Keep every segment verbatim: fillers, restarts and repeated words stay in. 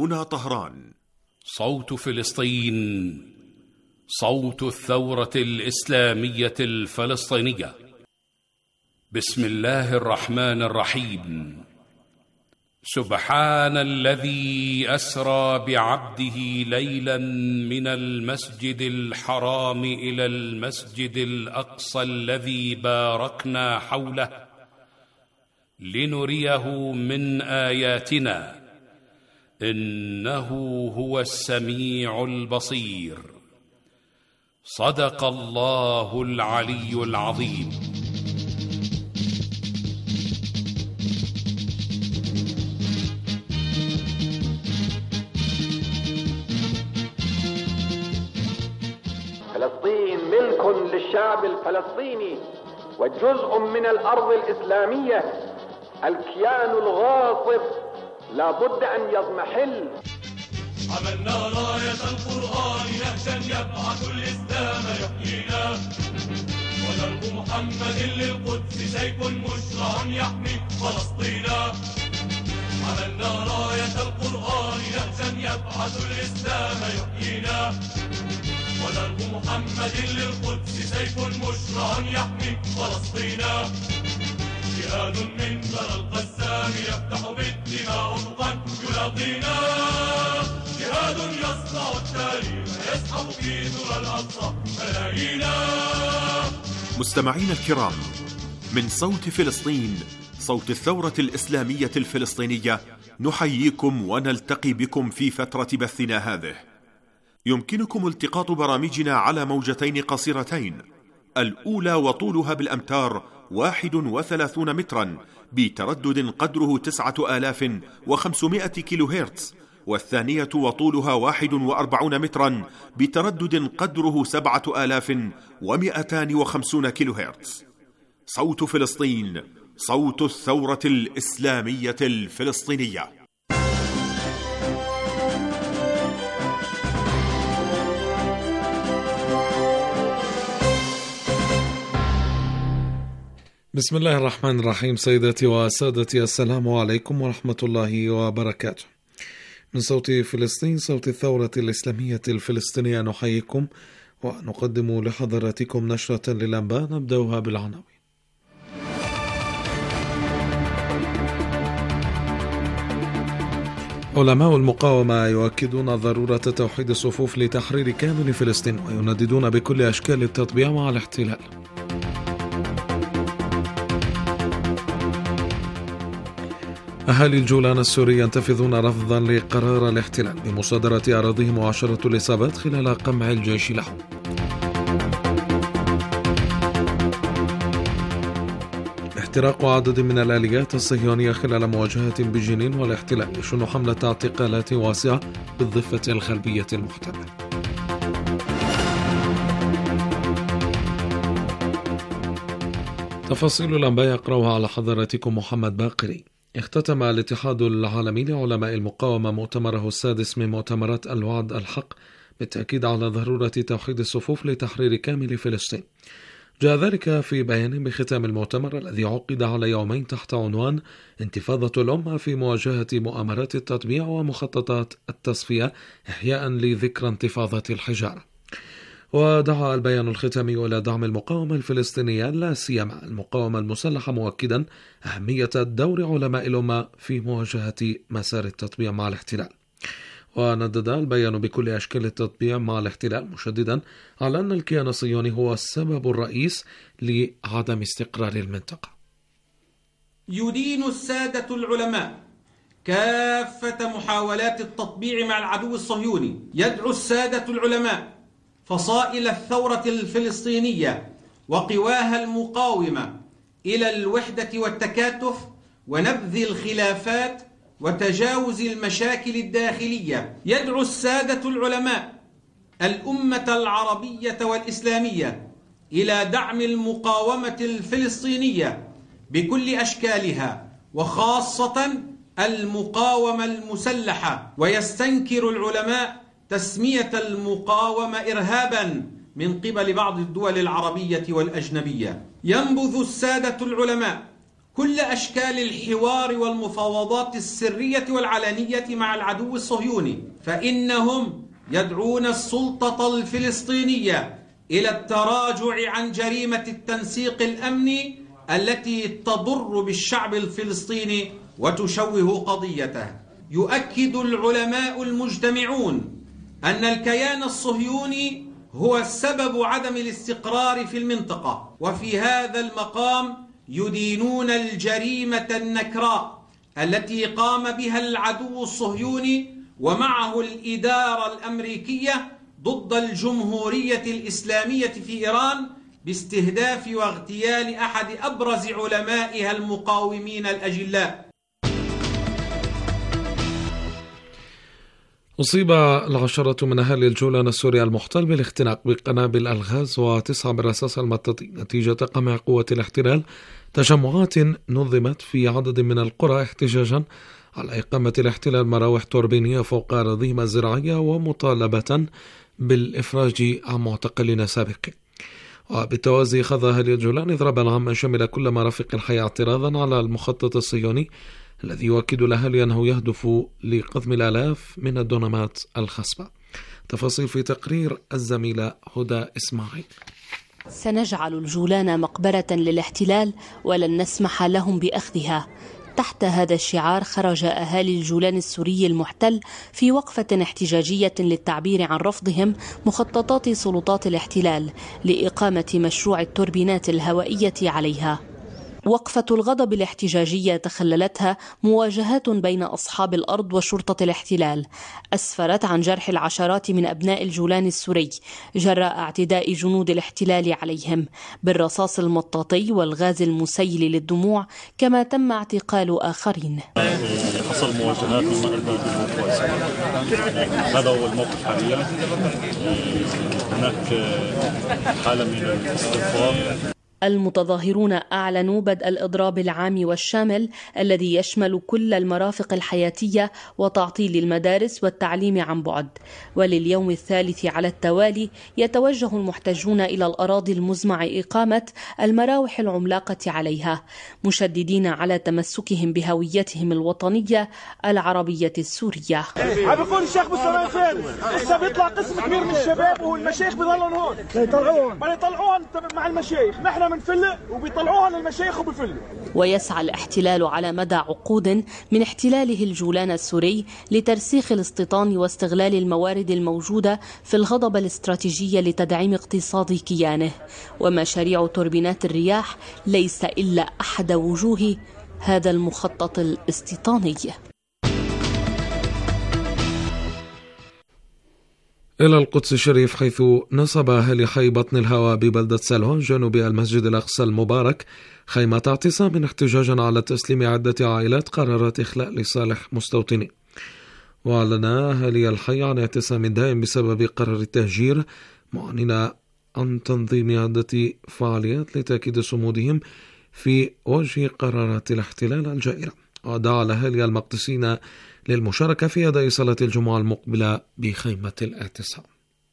هنا طهران. صوت فلسطين، صوت الثورة الإسلامية الفلسطينية. بسم الله الرحمن الرحيم. سبحان الذي أسرى بعبده ليلا من المسجد الحرام إلى المسجد الأقصى الذي باركنا حوله لنريه من آياتنا إنه هو السميع البصير. صدق الله العلي العظيم. فلسطين ملك للشعب الفلسطيني وجزء من الأرض الإسلامية. الكيان الغاصب لا بد أن يضمحل. عملنا راية القرآن نهجا يبعث الإسلام يحيينا، ودرب محمد للقدس سيف مشرع يحمي فلسطينا. عملنا راية القرآن نهجا يبعث الإسلام يحيينا، ودرب محمد للقدس سيف مشرع يحمي فلسطينا. جهاد من ثرى القسام يفتح بالدماء افقا يلاقينا، جهاد يصنع التاريخ يسحب في ثرى الاقصى ملايينا. مستمعينا الكرام، من صوت فلسطين، صوت الثورة الإسلامية الفلسطينية، نحييكم ونلتقي بكم في فترة بثنا هذه. يمكنكم التقاط برامجنا على موجتين قصيرتين، الأولى وطولها بالأمتار واحد وثلاثون مترا بتردد قدره تسعة آلاف وخمسمائة كيلو هرتز، والثانية وطولها واحد وأربعون مترا بتردد قدره سبعة آلاف ومئتان وخمسون كيلو هرتز. صوت فلسطين، صوت الثورة الإسلامية الفلسطينية. بسم الله الرحمن الرحيم. سيداتي وسادتي، السلام عليكم ورحمة الله وبركاته. من صوت فلسطين، صوت الثورة الإسلامية الفلسطينية، نحييكم ونقدم لحضراتكم نشرة للأنباء نبدأها بالعناوين. علماء المقاومة يؤكدون ضرورة توحيد الصفوف لتحرير كامل فلسطين، وينددون بكل أشكال التطبيع مع الاحتلال. أهالي الجولان السوري ينتفضون رفضا لقرار الاحتلال بمصادرة أراضيهم وعشرة الإصابات خلال قمع الجيش لهم. احتراق عدد من الآليات الصهيونية خلال مواجهة بجنين، والاحتلال يشن حملة اعتقالات واسعة بالضفة الغربية المحتلة. تفاصيل الأنباء يقرأها على حضراتكم محمد باقري. اختتم الاتحاد العالمي لعلماء المقاومة مؤتمره السادس من مؤتمرات الوعد الحق بالتأكيد على ضرورة توحيد الصفوف لتحرير كامل فلسطين. جاء ذلك في بيان بختام المؤتمر الذي عقد على يومين تحت عنوان انتفاضة الأمة في مواجهة مؤامرات التطبيع ومخططات التصفية إحياء لذكرى انتفاضة الحجارة. ودعا البيان الختامي إلى دعم المقاومة الفلسطينية لا سيما المقاومة المسلحة، مؤكدا أهمية دور علماء الأمة في مواجهة مسار التطبيع مع الاحتلال. وندد البيان بكل أشكال التطبيع مع الاحتلال، مشددا على أن الكيان الصهيوني هو السبب الرئيس لعدم استقرار المنطقة. يدين السادة العلماء كافة محاولات التطبيع مع العدو الصهيوني. يدعو السادة العلماء فصائل الثورة الفلسطينية وقواها المقاومة إلى الوحدة والتكاتف ونبذ الخلافات وتجاوز المشاكل الداخلية. يدعو السادة العلماء الأمة العربية والإسلامية إلى دعم المقاومة الفلسطينية بكل أشكالها، وخاصة المقاومة المسلحة. ويستنكر العلماء تسمية المقاومة إرهابا من قبل بعض الدول العربية والأجنبية. ينبذ السادة العلماء كل أشكال الحوار والمفاوضات السرية والعلنية مع العدو الصهيوني، فإنهم يدعون السلطة الفلسطينية إلى التراجع عن جريمة التنسيق الأمني التي تضر بالشعب الفلسطيني وتشوه قضيته. يؤكد العلماء المجتمعون أن الكيان الصهيوني هو السبب عدم الاستقرار في المنطقة، وفي هذا المقام يدينون الجريمة النكراء التي قام بها العدو الصهيوني ومعه الإدارة الأمريكية ضد الجمهورية الإسلامية في إيران باستهداف واغتيال أحد أبرز علمائها المقاومين الأجلاء. أصيب العشرة من أهالي الجولان السوري المحتل بالاختناق بقنابل الغاز وتسعة بالرصاص المطاطي نتيجة قمع قوة الاحتلال تجمعات نظمت في عدد من القرى احتجاجا على إقامة الاحتلال مراوح توربينية فوق أراضيهم الزراعية ومطالبة بالإفراج عن معتقلين سابقين. وبالتوازي خاض أهالي الجولان إضرابا عاما شمل كل مرافق الحياة اعتراضا على المخطط الصهيوني الذي يؤكد الأهالي أنه يهدف لقضم الآلاف من الدونمات الخصبة. تفاصيل في تقرير الزميلة هدى إسماعيل. سنجعل الجولان مقبرة للاحتلال ولن نسمح لهم بأخذها. تحت هذا الشعار خرج أهالي الجولان السوري المحتل في وقفة احتجاجية للتعبير عن رفضهم مخططات سلطات الاحتلال لإقامة مشروع التوربينات الهوائية عليها. وقفة الغضب الاحتجاجية تخللتها مواجهات بين أصحاب الأرض وشرطة الاحتلال أسفرت عن جرح العشرات من أبناء الجولان السوري جراء اعتداء جنود الاحتلال عليهم بالرصاص المطاطي والغاز المسيل للدموع، كما تم اعتقال آخرين. حصل مواجهات من البلد هذا هو الموقف حاليا. هناك حالة من الاستنفار. المتظاهرون أعلنوا بدء الإضراب العام والشامل الذي يشمل كل المرافق الحياتية وتعطيل المدارس والتعليم عن بعد. ولليوم الثالث على التوالي يتوجه المحتجون إلى الأراضي المزمع إقامة المراوح العملاقة عليها، مشددين على تمسكهم بهويتهم الوطنية العربية السورية. عم بيقول الشيخ بسلمان خير لسه بيطلع قسم كبير من الشباب والمشايخ بيضلون هون يطلعوهم ما يطلعوهم مع المشايخ، نحن بنفل وبيطلعوها للمشايخ وبيفلوا. ويسعى الاحتلال على مدى عقود من احتلاله الجولان السوري لترسيخ الاستيطان واستغلال الموارد الموجودة في الهضبة الاستراتيجية لتدعيم اقتصاد كيانه. ومشاريع توربينات الرياح ليس إلا أحد وجوه هذا المخطط الاستيطاني. إلى القدس الشريف، حيث نصب أهل حي بطن الهوى ببلدة سلوان جنوب المسجد الأقصى المبارك خيمة اعتصام احتجاجا على تسليم عدة عائلات قرارات إخلاء لصالح مستوطنين. وأعلن أهالي الحي عن اعتصام دائم بسبب قرار التهجير، معلنين عن تنظيم عدة فعاليات لتأكيد صمودهم في وجه قرارات الاحتلال الجائرة. ودعا الأهالي المقدسين للمشاركة في أداء صلاة الجمعة المقبلة بخيمة الاعتصام.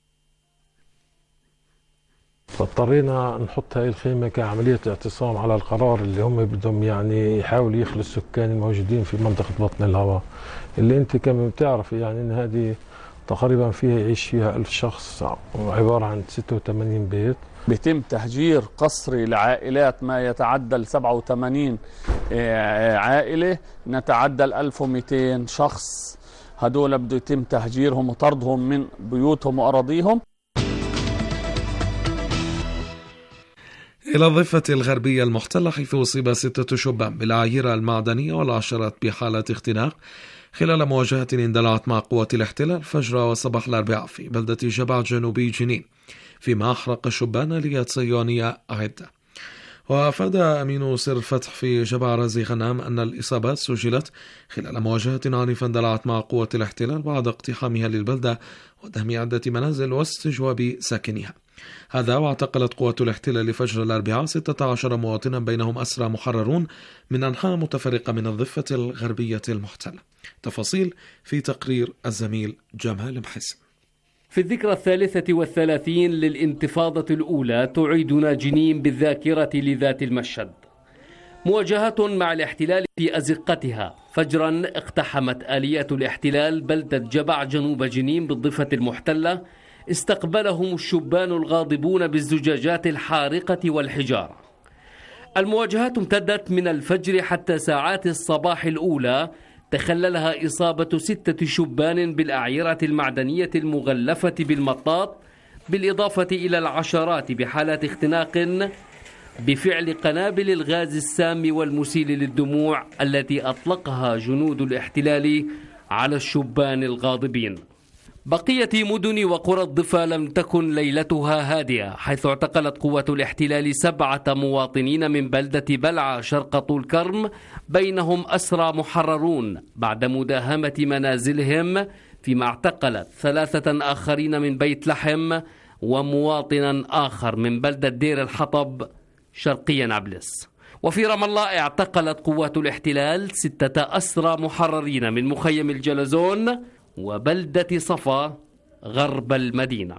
فاضطرينا نحط هاي الخيمة كعملية اعتصام على القرار اللي هم بدهم يعني يحاولوا يخلوا السكان الموجودين في منطقة بطن الهواء، اللي انت كما بتعرف يعني ان هذه تقريبا فيها يعيش فيها ألف شخص، عبارة عن ستة وثمانين بيت. بيتم تهجير قسري لعائلات ما يتعدى ال سبعة وثمانين عائلة، نتعدى ال ألف ومئتين شخص. هدول بده يتم تهجيرهم وطردهم من بيوتهم وأراضيهم. إلى الضفة الغربية المحتلة، حيث أصيب ستة شبان بالعيرة المعدنية والعشرات بحالة اختناق خلال مواجهة اندلعت مع قوة الاحتلال فجر وصباح الأربعاء في بلدة جبع جنوبي جنين، فيما أحرق الشبان آليات صهيونية عدة. وأفاد أمين سر الفتح في جبع رازي غنام أن الإصابات سجلت خلال مواجهة عنيفة اندلعت مع قوة الاحتلال بعد اقتحامها للبلدة ودهم عدة منازل واستجواب ساكنها. هذا واعتقلت قوة الاحتلال فجر الأربعاء ستة عشر مواطنا بينهم أسرى محررون من أنحاء متفرقة من الضفة الغربية المحتلة. تفاصيل في تقرير الزميل جمال محسن. في الذكرى الثالثة والثلاثين للانتفاضة الأولى تعيدنا جنين بالذاكرة لذات المشهد. مواجهة مع الاحتلال في أزقتها. فجرا اقتحمت آليات الاحتلال بلدة جبع جنوب جنين بالضفة المحتلة. استقبلهم الشبان الغاضبون بالزجاجات الحارقة والحجارة. المواجهات امتدت من الفجر حتى ساعات الصباح الأولى، تخللها إصابة ستة شبان بالأعيرة المعدنية المغلفة بالمطاط، بالإضافة إلى العشرات بحالات اختناق بفعل قنابل الغاز السام والمسيل للدموع التي أطلقها جنود الاحتلال على الشبان الغاضبين. بقية مدن وقرى الضفة لم تكن ليلتها هادئة، حيث اعتقلت قوة الاحتلال سبعة مواطنين من بلدة بلعة شرق طول كرم، بينهم أسرى محررون بعد مداهمة منازلهم، فيما اعتقلت ثلاثة آخرين من بيت لحم ومواطنا آخر من بلدة دير الحطب شرقي نابلس. وفي رام الله اعتقلت قوات الاحتلال ستة أسرى محررين من مخيم الجلزون وبلدة صفا غرب المدينة.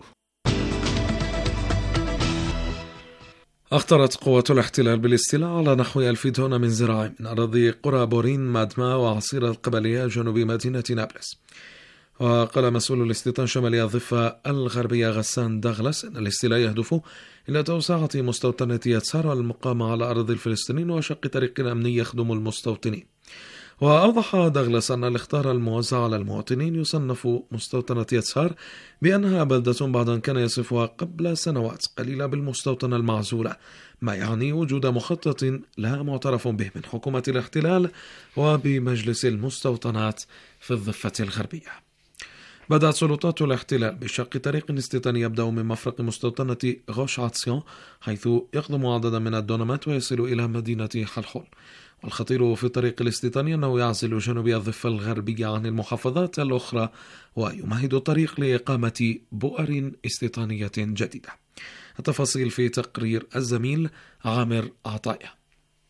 أخطرت قوات الاحتلال بالاستيلاء على نحو ألف دون من زراعي من أراضي قرى بورين مادما وعصير القبلية جنوب مدينة نابلس. وقال مسؤول الاستيطان شمالي الضفة الغربية غسان دغلس أن الاستيلاء يهدف إلى توسعة مستوطنة يتسار والمقامة على أراضي الفلسطينيين وشق طريق أمني يخدم المستوطنين. وأوضح دغلس أن الاخطار الموزع على المواطنين يصنف مستوطنة يتسار بأنها بلدة بعد أن كان يصفها قبل سنوات قليلة بالمستوطنة المعزولة، ما يعني وجود مخطط لا معترف به من حكومة الاحتلال وبمجلس المستوطنات في الضفة الغربية. بدأت سلطات الاحتلال بشق طريق استيطاني يبدأ من مفرق مستوطنة غوش عطسيون، حيث يخدم عددا من الدونمات ويصل إلى مدينة حلحول. والخطير في الطريق الاستيطاني أنه يعزل جنوب الضفة الغربية عن المحافظات الأخرى ويمهد الطريق لإقامة بؤر استيطانية جديدة. التفاصيل في تقرير الزميل عامر عطايا.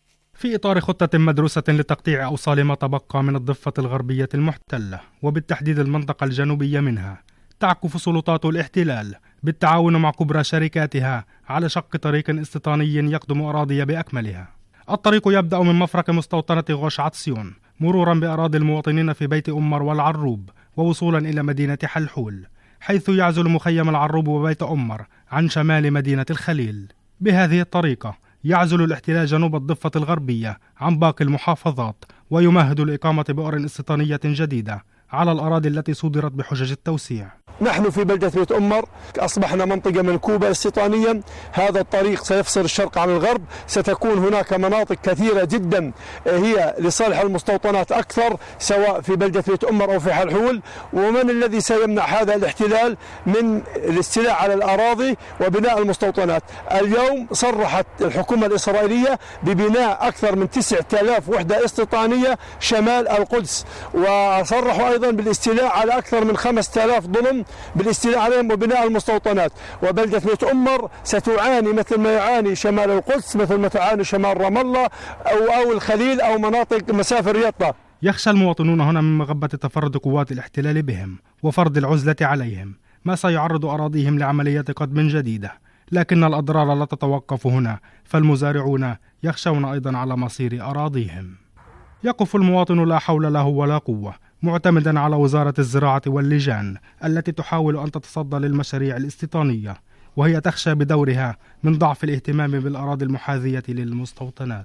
في إطار خطة مدروسة لتقطيع أوصال ما تبقى من الضفة الغربية المحتلة وبالتحديد المنطقة الجنوبية منها، تعكف سلطات الاحتلال بالتعاون مع كبرى شركاتها على شق طريق استيطاني يخدم أراضي بأكملها. الطريق يبدأ من مفرق مستوطنة غوش عطسيون مرورا بأراضي المواطنين في بيت أمر والعروب ووصولا إلى مدينة حلحول، حيث يعزل مخيم العروب وبيت أمر عن شمال مدينة الخليل. بهذه الطريقة يعزل الاحتلال جنوب الضفة الغربية عن باقي المحافظات ويمهد لإقامة بؤر استيطانية جديدة على الأراضي التي صدرت بحجج التوسيع. نحن في بلدة بيت أمر أصبحنا منطقة منكوبة استيطانيا. هذا الطريق سيفصل الشرق عن الغرب، ستكون هناك مناطق كثيرة جدا هي لصالح المستوطنات أكثر، سواء في بلدة بيت أمر أو في حلحول. ومن الذي سيمنع هذا الاحتلال من الاستيلاء على الأراضي وبناء المستوطنات؟ اليوم صرحت الحكومة الإسرائيلية ببناء أكثر من تسعة آلاف وحدة استيطانية شمال القدس، وصرحوا أيضا بالاستيلاء على أكثر من خمسة آلاف ظلم بالاستيلاء عليهم وبناء المستوطنات. وبلدة بيت أمر ستعاني مثل ما يعاني شمال القدس، مثل ما تعاني شمال رام الله أو أو الخليل أو مناطق مسافر رياضة. يخشى المواطنون هنا من مغبة تفرد قوات الاحتلال بهم وفرض العزلة عليهم، ما سيعرض أراضيهم لعمليات قدم جديدة. لكن الأضرار لا تتوقف هنا، فالمزارعون يخشون أيضا على مصير أراضيهم. يقف المواطن لا حول له ولا قوة، معتمدا على وزارة الزراعة واللجان التي تحاول أن تتصدى للمشاريع الاستيطانية، وهي تخشى بدورها من ضعف الاهتمام بالأراضي المحاذية للمستوطنات.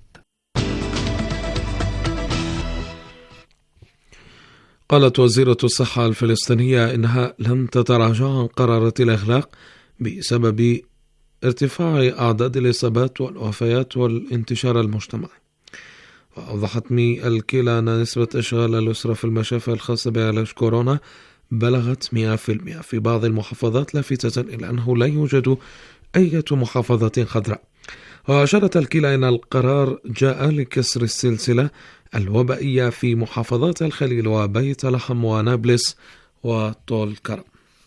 قالت وزيرة الصحة الفلسطينية إنها لن تتراجع عن قرارة الإغلاق بسبب ارتفاع أعداد الإصابات والوفيات والانتشار المجتمعي. وأوضحت مي الكيلا أن نسبة إشغال الأسرة في المشافي الخاصة بعلاج كورونا بلغت مئة بالمئة في بعض المحافظات، لافتة إلى أنه لا يوجد أي محافظة خضراء. وأشارت الكيلا أن القرار جاء لكسر السلسلة الوبائية في محافظات الخليل وبيت لحم ونابلس وطول كرم.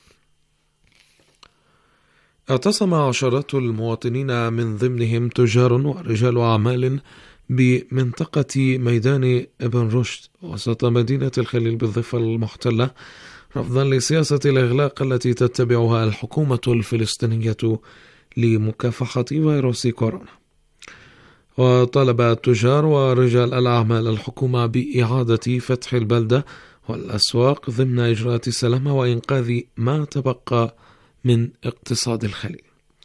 اعتصم عشرات المواطنين من ضمنهم تجار ورجال أعمال بمنطقة ميدان ابن رشد وسط مدينة الخليل بالضفة المحتلة، رفضا لسياسة الإغلاق التي تتبعها الحكومة الفلسطينية لمكافحة فيروس كورونا. وطلب التجار ورجال الأعمال الحكومة بإعادة فتح البلدة والأسواق ضمن إجراءات السلامة وإنقاذ ما تبقى من اقتصاد الخليل.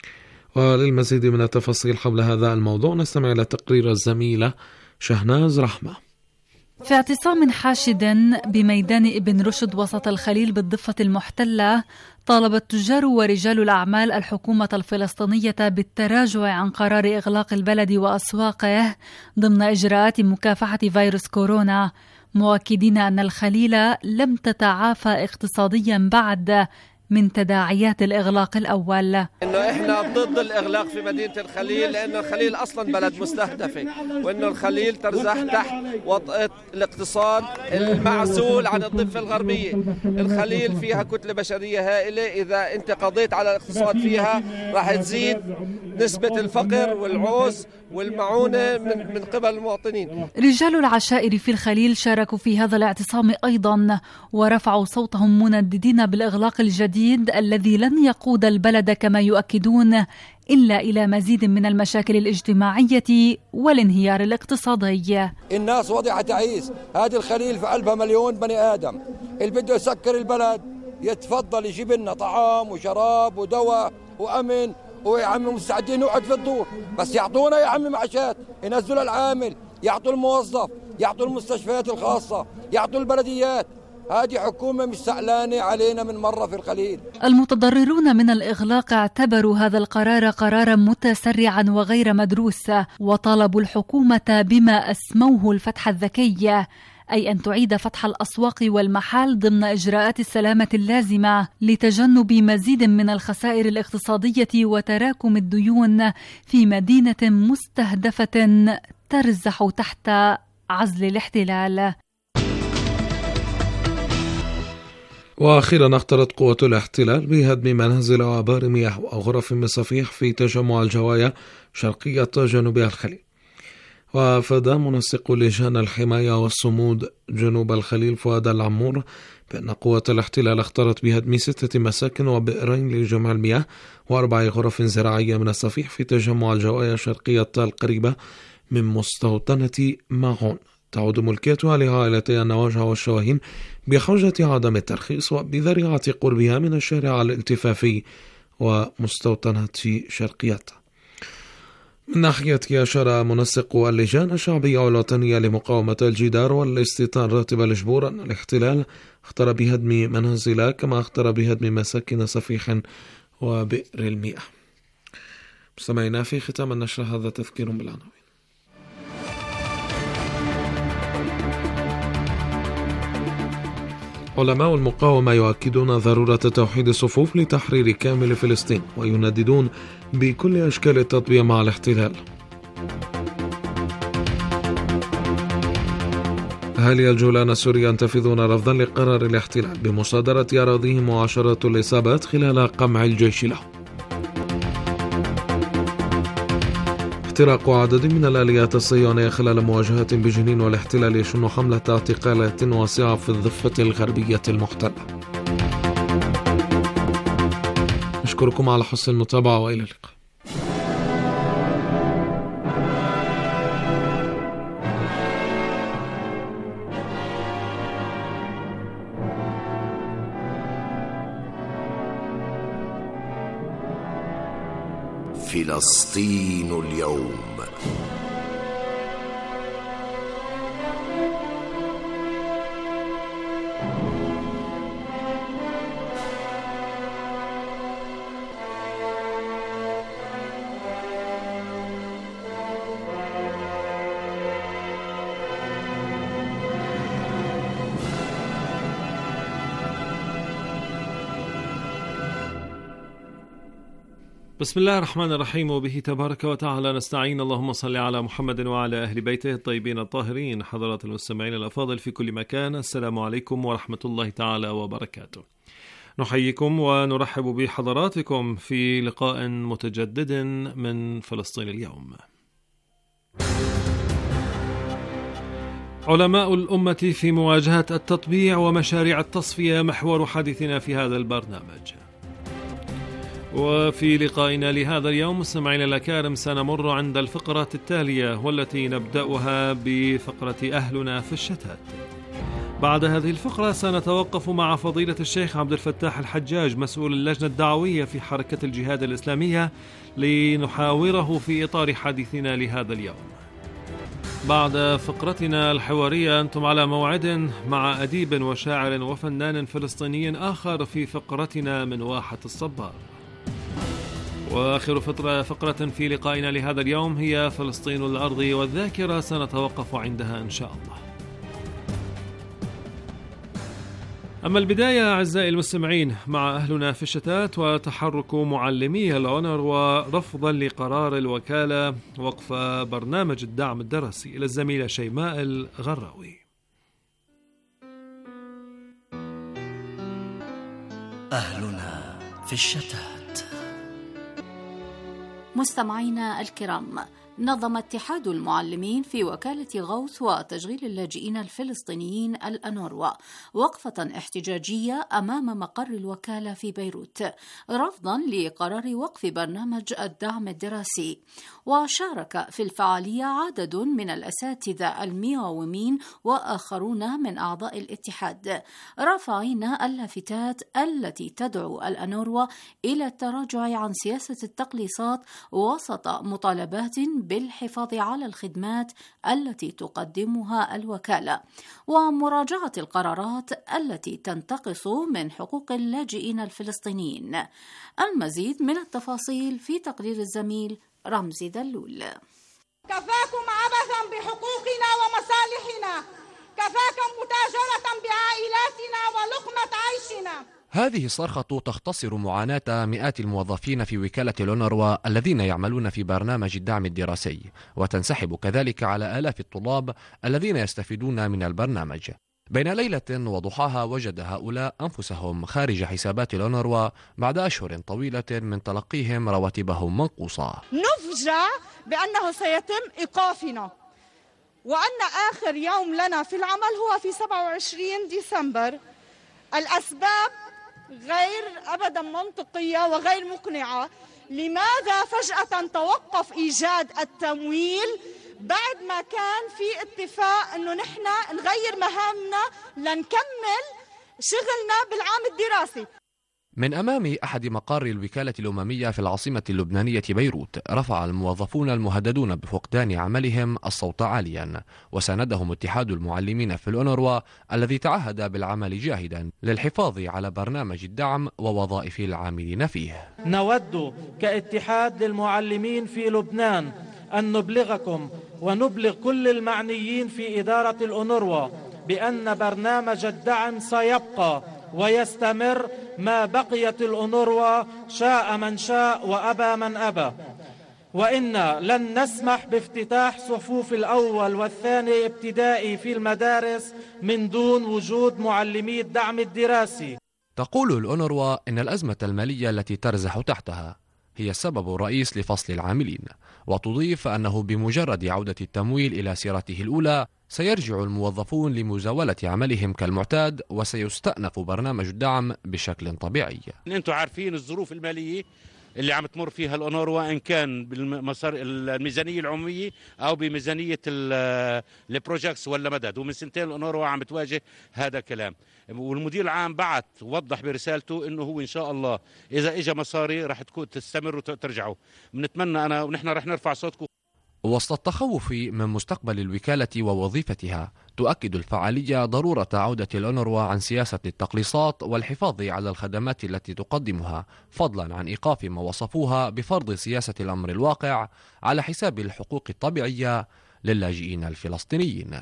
وللمزيد من التفاصيل حول هذا الموضوع نستمع إلى تقرير الزميلة شهناز رحمة. في اعتصام حاشد بميدان ابن رشد وسط الخليل بالضفة المحتلة، طالب التجار ورجال الأعمال الحكومة الفلسطينية بالتراجع عن قرار إغلاق البلد وأسواقه ضمن إجراءات مكافحة فيروس كورونا، مؤكدين أن الخليل لم تتعافى اقتصاديا بعد من تداعيات الإغلاق الأول. إنه إحنا ضد الإغلاق في مدينة الخليل، لأنه الخليل أصلا بلد مستهدفة، وإنه الخليل ترزح تحت وطأة الاقتصاد المعزول عن الضفة الغربية. الخليل فيها كتلة بشرية هائلة، إذا أنت قضيت على الاقتصاد فيها راح تزيد نسبة الفقر والعوز والمعونة من, من قبل المواطنين. رجال العشائر في الخليل شاركوا في هذا الاعتصام أيضا، ورفعوا صوتهم منددين بالإغلاق الجديد الذي لن يقود البلد كما يؤكدون إلا إلى مزيد من المشاكل الاجتماعية والانهيار الاقتصادي. الناس وضعها تعيس، هذه الخليل في قلبها مليون بني آدم، اللي بده يسكر البلد يتفضل يجيب لنا طعام وشراب ودواء وأمن، ويا عمي مستعدين نقعد في الدور، بس يعطونا يا عمي معاشات، ينزلوا العامل، يعطوا الموظف، يعطوا المستشفيات الخاصة، يعطوا البلديات. هذه حكومة مش سألانة علينا من مرة في الخليل. المتضررون من الإغلاق اعتبروا هذا القرار قرارا متسرعا وغير مدروس، وطالبوا الحكومة بما أسموه الفتح الذكي، أي أن تعيد فتح الأسواق والمحال ضمن إجراءات السلامة اللازمة لتجنب مزيد من الخسائر الاقتصادية وتراكم الديون في مدينة مستهدفة ترزح تحت عزل الاحتلال. وأخيرا اختارت قوة الاحتلال بهدم منازل وآبار مياه وغرف مصافيح في تجمع الجوايا شرقية جنوب الخليل. وأفاد منسق لجان الحماية والصمود جنوب الخليل فؤاد العمور بأن قوة الاحتلال اختارت بهدم ستة مساكن وبئرين لجمع المياه وأربع غرف زراعية من الصفيح في تجمع الجوايا شرقية القريبة من مستوطنة ماعون، تعود ملكيتها لعائلتي النواجع والشواهين بحجة عدم الترخيص وبذريعة قربها من الشارع الالتفافي ومستوطنة شرقية. من ناحية أشار منسق اللجان الشعبية والوطنية لمقاومة الجدار والاستيطان راتب الجبور أن الاحتلال اختار بهدم منازل كما اختار بهدم مساكن صفيح وبئر المياه. مستمعينا، في ختام النشر هذا تذكير بالعناوين. علماء المقاومة يؤكدون ضرورة توحيد الصفوف لتحرير كامل فلسطين وينددون بكل أشكال التطبيع مع الاحتلال. أهالي الجولان السوري ينتفضون رفضا لقرار الاحتلال بمصادرة أراضيهم وعشرات الإصابات خلال قمع الجيش له. احتراق عدد من الآليات الصهيونية خلال مواجهة بجنين، والاحتلال يشن حملة اعتقالات واسعة في الضفة الغربية المحتلة. أشكركم على حسن المتابعة وإلى اللقاء. فلسطين اليوم. بسم الله الرحمن الرحيم، وبه تبارك وتعالى نستعين. اللهم صل على محمد وعلى أهل بيته الطيبين الطاهرين. حضرات المستمعين الأفاضل في كل مكان، السلام عليكم ورحمة الله تعالى وبركاته. نحييكم ونرحب بحضراتكم في لقاء متجدد من فلسطين اليوم. علماء الأمة في مواجهة التطبيع ومشاريع التصفية محور حديثنا في هذا البرنامج. وفي لقائنا لهذا اليوم مستمعينا الأكارم سنمر عند الفقرة التالية، والتي نبدأها بفقرة أهلنا في الشتات. بعد هذه الفقرة سنتوقف مع فضيلة الشيخ عبد الفتاح الحجاج مسؤول اللجنة الدعوية في حركة الجهاد الإسلامية لنحاوره في إطار حديثنا لهذا اليوم. بعد فقرتنا الحوارية أنتم على موعد مع أديب وشاعر وفنان فلسطيني آخر في فقرتنا من واحة الصبار. وآخر فقرة, فقرة في لقائنا لهذا اليوم هي فلسطين الأرض والذاكرة، سنتوقف عندها إن شاء الله. أما البداية أعزائي المستمعين مع أهلنا في الشتات وتحرك معلمي الأونروا رفضا لقرار الوكالة وقف برنامج الدعم الدراسي. إلى الزميلة شيماء الغراوي. أهلنا في الشتات. مستمعينا الكرام، نظم اتحاد المعلمين في وكالة غوث وتشغيل اللاجئين الفلسطينيين الأونروا وقفة احتجاجية أمام مقر الوكالة في بيروت رفضا لقرار وقف برنامج الدعم الدراسي. وشارك في الفعالية عدد من الأساتذة المقاومين وآخرون من أعضاء الاتحاد، رافعين اللافتات التي تدعو الأونروا إلى التراجع عن سياسة التقليصات وسط مطالبات بالحفاظ على الخدمات التي تقدمها الوكالة ومراجعة القرارات التي تنتقص من حقوق اللاجئين الفلسطينيين. المزيد من التفاصيل في تقرير الزميل رمزي دلول. كفاكم عبثا بحقوقنا ومصالحنا، كفاكم متاجرة بعائلاتنا ولقمة عيشنا. هذه الصرخة تختصر معاناة مئات الموظفين في وكالة الأونروا الذين يعملون في برنامج الدعم الدراسي، وتنسحب كذلك على آلاف الطلاب الذين يستفيدون من البرنامج. بين ليلة وضحاها وجد هؤلاء أنفسهم خارج حسابات الأونروا بعد أشهر طويلة من تلقيهم رواتبهم منقوصة. نفجع بأنه سيتم إيقافنا، وأن آخر يوم لنا في العمل هو في سبعة وعشرين ديسمبر. الأسباب غير أبدا منطقية وغير مقنعة. لماذا فجأة توقف إيجاد التمويل بعد ما كان في اتفاق أنه نحن نغير مهامنا لنكمل شغلنا بالعام الدراسي؟ من أمام أحد مقار الوكالة الأممية في العاصمة اللبنانية بيروت رفع الموظفون المهددون بفقدان عملهم الصوت عاليا، وساندهم اتحاد المعلمين في الأونروا الذي تعهد بالعمل جاهدا للحفاظ على برنامج الدعم ووظائف العاملين فيه. نود كاتحاد للمعلمين في لبنان أن نبلغكم ونبلغ كل المعنيين في إدارة الأونروا بأن برنامج الدعم سيبقى ويستمر ما بقيت الأونروا، شاء من شاء وأبى من أبى، وإن لن نسمح بافتتاح صفوف الأول والثاني ابتدائي في المدارس من دون وجود معلمي الدعم الدراسي. تقول الأونروا إن الأزمة المالية التي ترزح تحتها هي السبب الرئيس لفصل العاملين، وتضيف أنه بمجرد عودة التمويل إلى سيرته الأولى سيرجع الموظفون لمزاولة عملهم كالمعتاد، وسيستأنف برنامج الدعم بشكل طبيعي. أنتم عارفين الظروف المالية اللي عم تمر فيها الأونروا، إن كان بالمسار الميزانية العمومية أو بميزانية البروجكتس ولا مدد، ومن سنتين الأونروا عم تواجه هذا الكلام. والمدير العام بعت وضح برسالته إنه هو إن شاء الله إذا إجا مصاري رح تكون تستمر وترجعوا. بنتمنى أنا ونحن رح نرفع صوتكم. وسط التخوف من مستقبل الوكالة ووظيفتها، تؤكد الفعالية ضرورة عودة الأونروا عن سياسة التقليصات والحفاظ على الخدمات التي تقدمها، فضلا عن إيقاف ما وصفوها بفرض سياسة الأمر الواقع على حساب الحقوق الطبيعية للاجئين الفلسطينيين.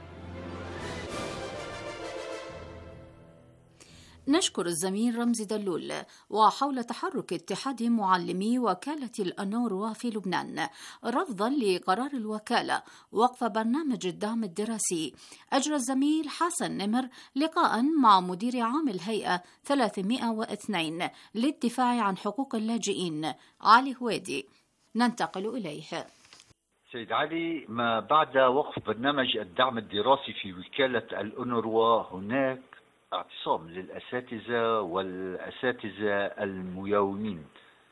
نشكر الزميل رمزي دلول. وحول تحرك اتحاد معلمي وكالة الأونروا في لبنان رفضا لقرار الوكالة وقف برنامج الدعم الدراسي، أجرى الزميل حسن نمر لقاء مع مدير عام الهيئة ثلاثمائة واثنين للدفاع عن حقوق اللاجئين علي هويدي. ننتقل إليه. سيد علي، ما بعد وقف برنامج الدعم الدراسي في وكالة الأونروا هناك اعتصام للأساتذة والأساتذة المياومين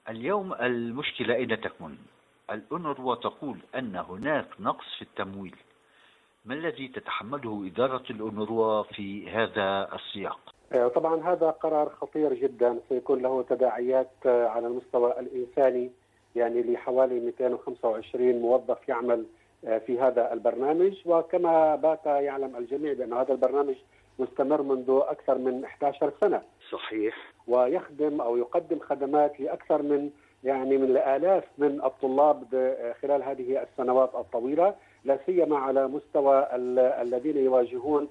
اليوم المشكلة أين تكمن؟ الأونروا تقول أن هناك نقص في التمويل. ما الذي تتحمله إدارة الأونروا في هذا السياق؟ طبعا هذا قرار خطير جدا، سيكون له تداعيات على المستوى الإنساني، يعني لحوالي مئتين وخمسة وعشرين موظف يعمل في هذا البرنامج. وكما بات يعلم الجميع بأن هذا البرنامج مستمر منذ أكثر من إحدى عشرة سنة. صحيح. ويخدم أو يقدم خدمات لأكثر من يعني من الآلاف من الطلاب خلال هذه السنوات الطويلة، لا سيما على مستوى الذين يواجهون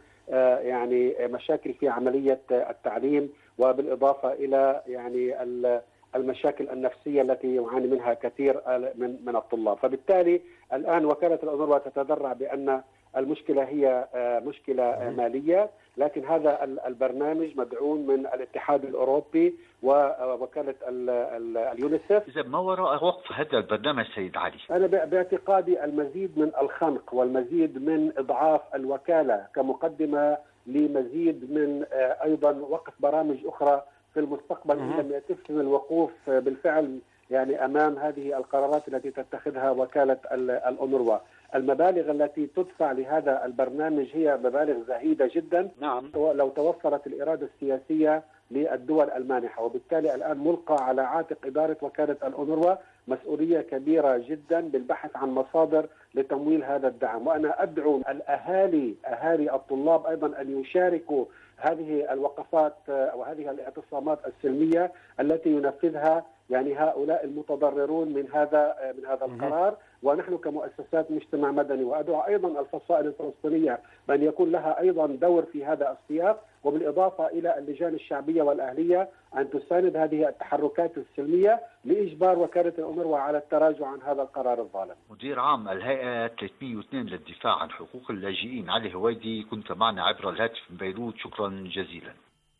يعني مشاكل في عملية التعليم، وبالإضافة إلى يعني المشاكل النفسية التي يعاني منها كثير من من الطلاب. فبالتالي الآن وكالة الأونروا تتذرع بأن المشكلة هي مشكلة مالية، لكن هذا البرنامج مدعوم من الاتحاد الأوروبي ووكالة اليونيسف. إذا ما وراء وقف هذا البرنامج سيد علي؟ أنا باعتقادي المزيد من الخنق والمزيد من إضعاف الوكالة كمقدمة لمزيد من أيضا وقف برامج أخرى في المستقبل إن لم يتم الوقوف بالفعل يعني أمام هذه القرارات التي تتخذها وكالة الأونروا. المبالغ التي تدفع لهذا البرنامج هي مبالغ زهيدة جدا. نعم. لو توفرت الإرادة السياسية للدول المانحة، وبالتالي الآن ملقى على عاتق إدارة وكالة الأونروا مسؤولية كبيرة جدا بالبحث عن مصادر لتمويل هذا الدعم. وأنا أدعو الأهالي أهالي الطلاب أيضا أن يشاركوا هذه الوقفات وهذه الاعتصامات السلمية التي ينفذها يعني هؤلاء المتضررون من هذا من هذا القرار. ونحن كمؤسسات مجتمع مدني وأدعو أيضا الفصائل الفلسطينية بأن يكون لها أيضا دور في هذا السياق، وبالإضافة إلى اللجان الشعبية والأهلية أن تساند هذه التحركات السلمية لإجبار وكالة الأونروا على التراجع عن هذا القرار الظالم. مدير عام الهيئة ثلاثمئة واثنين للدفاع عن حقوق اللاجئين علي هويدي، كنت معنا عبر الهاتف من بيروت، شكرا جزيلا.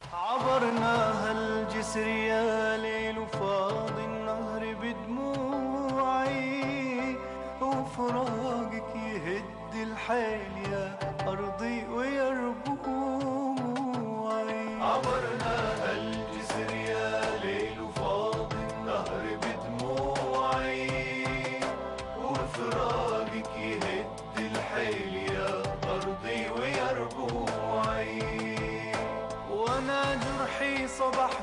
عبرناها الجسر يا ليل وفاض النهر بدموعي، وفراقك يهد الحيل يا أرضي ويا ربوعي. عبرناها الجسر يا ليل وفاض النهر بدموعي، وفراقك يهد الحيل يا أرضي ويا ربوعي. وانا جرحي صبح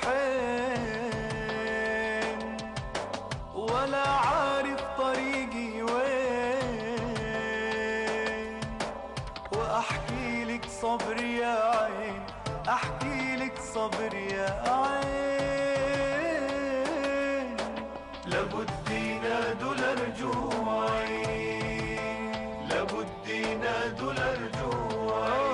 جرحين، ولا عارف طريقي وين، واحكي لك صبر يا عين، احكي لك صبر يا عين. لابد ينادوا لرجوعي، لابد ينادوا لرجوعي.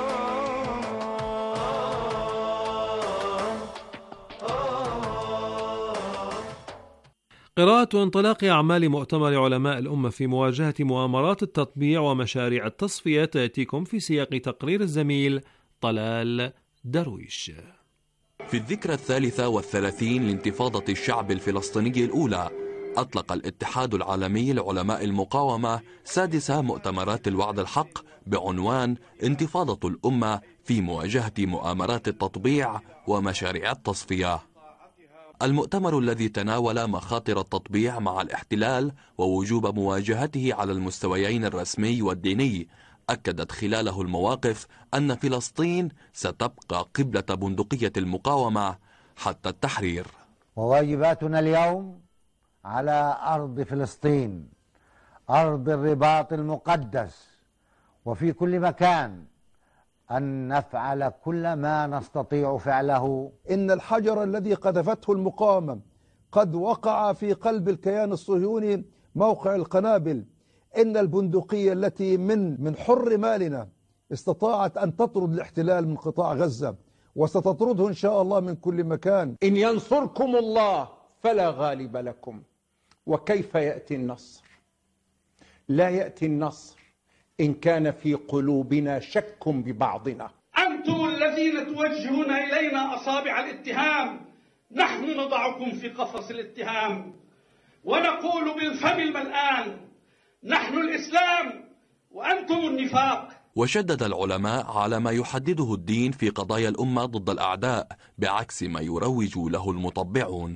قراءة انطلاق أعمال مؤتمر علماء الأمة في مواجهة مؤامرات التطبيع ومشاريع التصفية تأتيكم في سياق تقرير الزميل طلال درويش. في الذكرى الثالثة والثلاثين لانتفاضة الشعب الفلسطيني الأولى، أطلق الاتحاد العالمي لعلماء المقاومة سادس مؤتمرات الوعد الحق بعنوان انتفاضة الأمة في مواجهة مؤامرات التطبيع ومشاريع التصفية. المؤتمر الذي تناول مخاطر التطبيع مع الاحتلال ووجوب مواجهته على المستويين الرسمي والديني، أكدت خلاله المواقف أن فلسطين ستبقى قبلة بندقية المقاومة حتى التحرير. وواجباتنا اليوم على أرض فلسطين، أرض الرباط المقدس، وفي كل مكان أن نفعل كل ما نستطيع فعله. إن الحجر الذي قذفته المقاومة قد وقع في قلب الكيان الصهيوني موقع القنابل. إن البندقية التي من من حر مالنا استطاعت أن تطرد الاحتلال من قطاع غزة، وستطرده إن شاء الله من كل مكان. إن ينصركم الله فلا غالب لكم. وكيف يأتي النصر؟ لا يأتي النصر إن كان في قلوبنا شك ببعضنا. أنتم الذين توجهون إلينا أصابع الاتهام، نحن نضعكم في قفص الاتهام ونقول بالفم الملآن نحن الإسلام وأنتم النفاق. وشدد العلماء على ما يحدده الدين في قضايا الأمة ضد الأعداء بعكس ما يروج له المطبعون.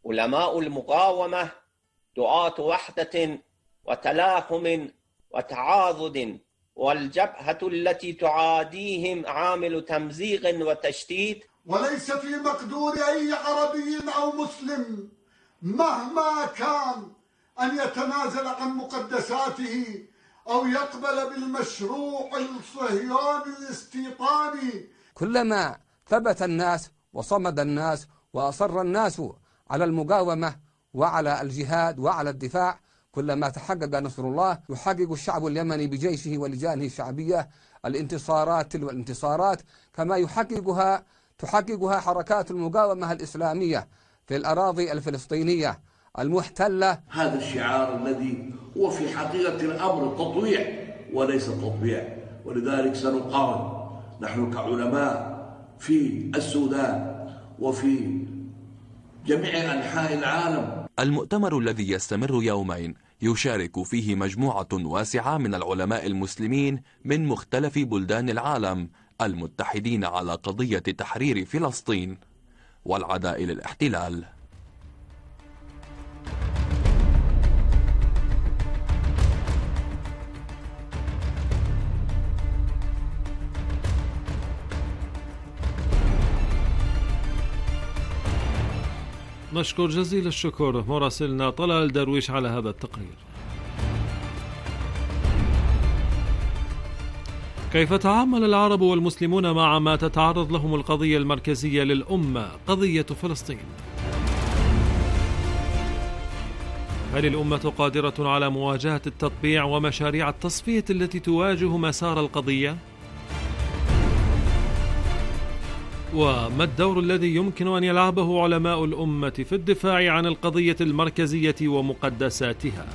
علماء المقاومة دعاة وحدة وتلاحم وتعاضد، والجبهة التي تعاديهم عامل تمزيق وتشتيت. وليس في مقدور أي عربي أو مسلم مهما كان أن يتنازل عن مقدساته أو يقبل بالمشروع الصهيوني الاستيطاني. كلما ثبت الناس وصمد الناس وأصر الناس على المقاومة وعلى الجهاد وعلى الدفاع، كلما تحقق نصر الله. يحقق الشعب اليمني بجيشه ولجانه الشعبية الانتصارات تلو الانتصارات، كما يحققها تحققها حركات المقاومة الإسلامية في الأراضي الفلسطينية المحتلة. هذا الشعار الذي هو في حقيقة الأمر تطويع وليس تطبيع، ولذلك سنقاوم نحن كعلماء في السودان وفي جميع أنحاء العالم. المؤتمر الذي يستمر يومين يشارك فيه مجموعة واسعة من العلماء المسلمين من مختلف بلدان العالم المتحدين على قضية تحرير فلسطين والعداء للاحتلال. نشكر جزيل الشكر مراسلنا طلال درويش على هذا التقرير. كيف تعامل العرب والمسلمون مع ما تتعرض لهم القضية المركزية للأمة، قضية فلسطين؟ هل الأمة قادرة على مواجهة التطبيع ومشاريع التصفية التي تواجه مسار القضية؟ وما الدور الذي يمكن أن يلعبه علماء الأمة في الدفاع عن القضية المركزية ومقدساتها؟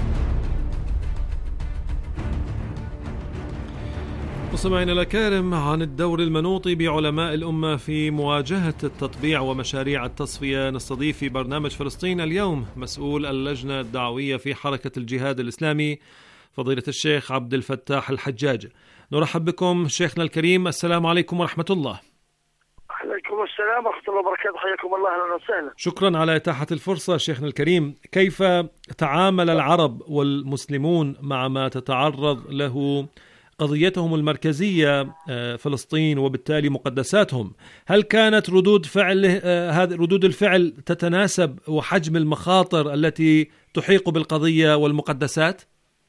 مستمعينا الأكارم، عن الدور المنوط بعلماء الأمة في مواجهة التطبيع ومشاريع التصفية نستضيف في برنامج فلسطين اليوم مسؤول اللجنة الدعوية في حركة الجهاد الإسلامي فضيلة الشيخ عبد الفتاح الحجاج. نرحب بكم شيخنا الكريم، السلام عليكم ورحمة الله. عليكم السلام ورحمة الله وبركاته، حياكم الله، أهلا وسهلا. شكرا على إتاحة الفرصة شيخنا الكريم. كيف تعامل العرب والمسلمون مع ما تتعرض له قضيتهم المركزية فلسطين وبالتالي مقدساتهم؟ هل كانت ردود فعل هذه ردود الفعل تتناسب وحجم المخاطر التي تحيق بالقضية والمقدسات؟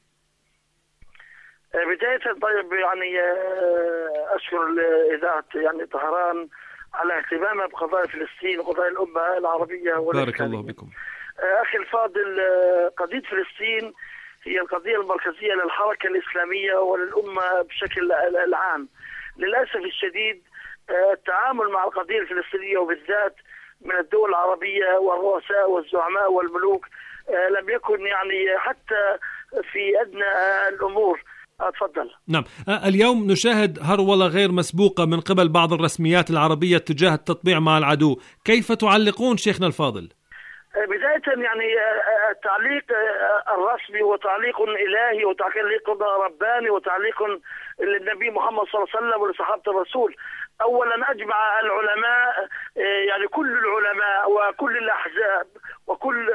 بداية طيب يعني أشكر إذاعة يعني طهران على اهتمامها بقضايا فلسطين وقضايا الأمة العربية والإسلامية. بارك الله بكم. أخي الفاضل، قضية فلسطين هي القضية المركزية للحركة الإسلامية وللأمة بشكل العام. للأسف الشديد التعامل مع القضية الفلسطينية وبالذات من الدول العربية والرؤساء والزعماء والملوك لم يكن يعني حتى في أدنى الأمور. أتفضل. نعم، اليوم نشاهد هرولة غير مسبوقة من قبل بعض الرسميات العربية تجاه التطبيع مع العدو، كيف تعلقون شيخنا الفاضل؟ بداية يعني التعليق الرسمي هو تعليق إلهي وتعليق رباني وتعليق للنبي محمد صلى الله عليه وسلم ولصحابة الرسول. أولا أجمع العلماء يعني كل العلماء وكل الأحزاب وكل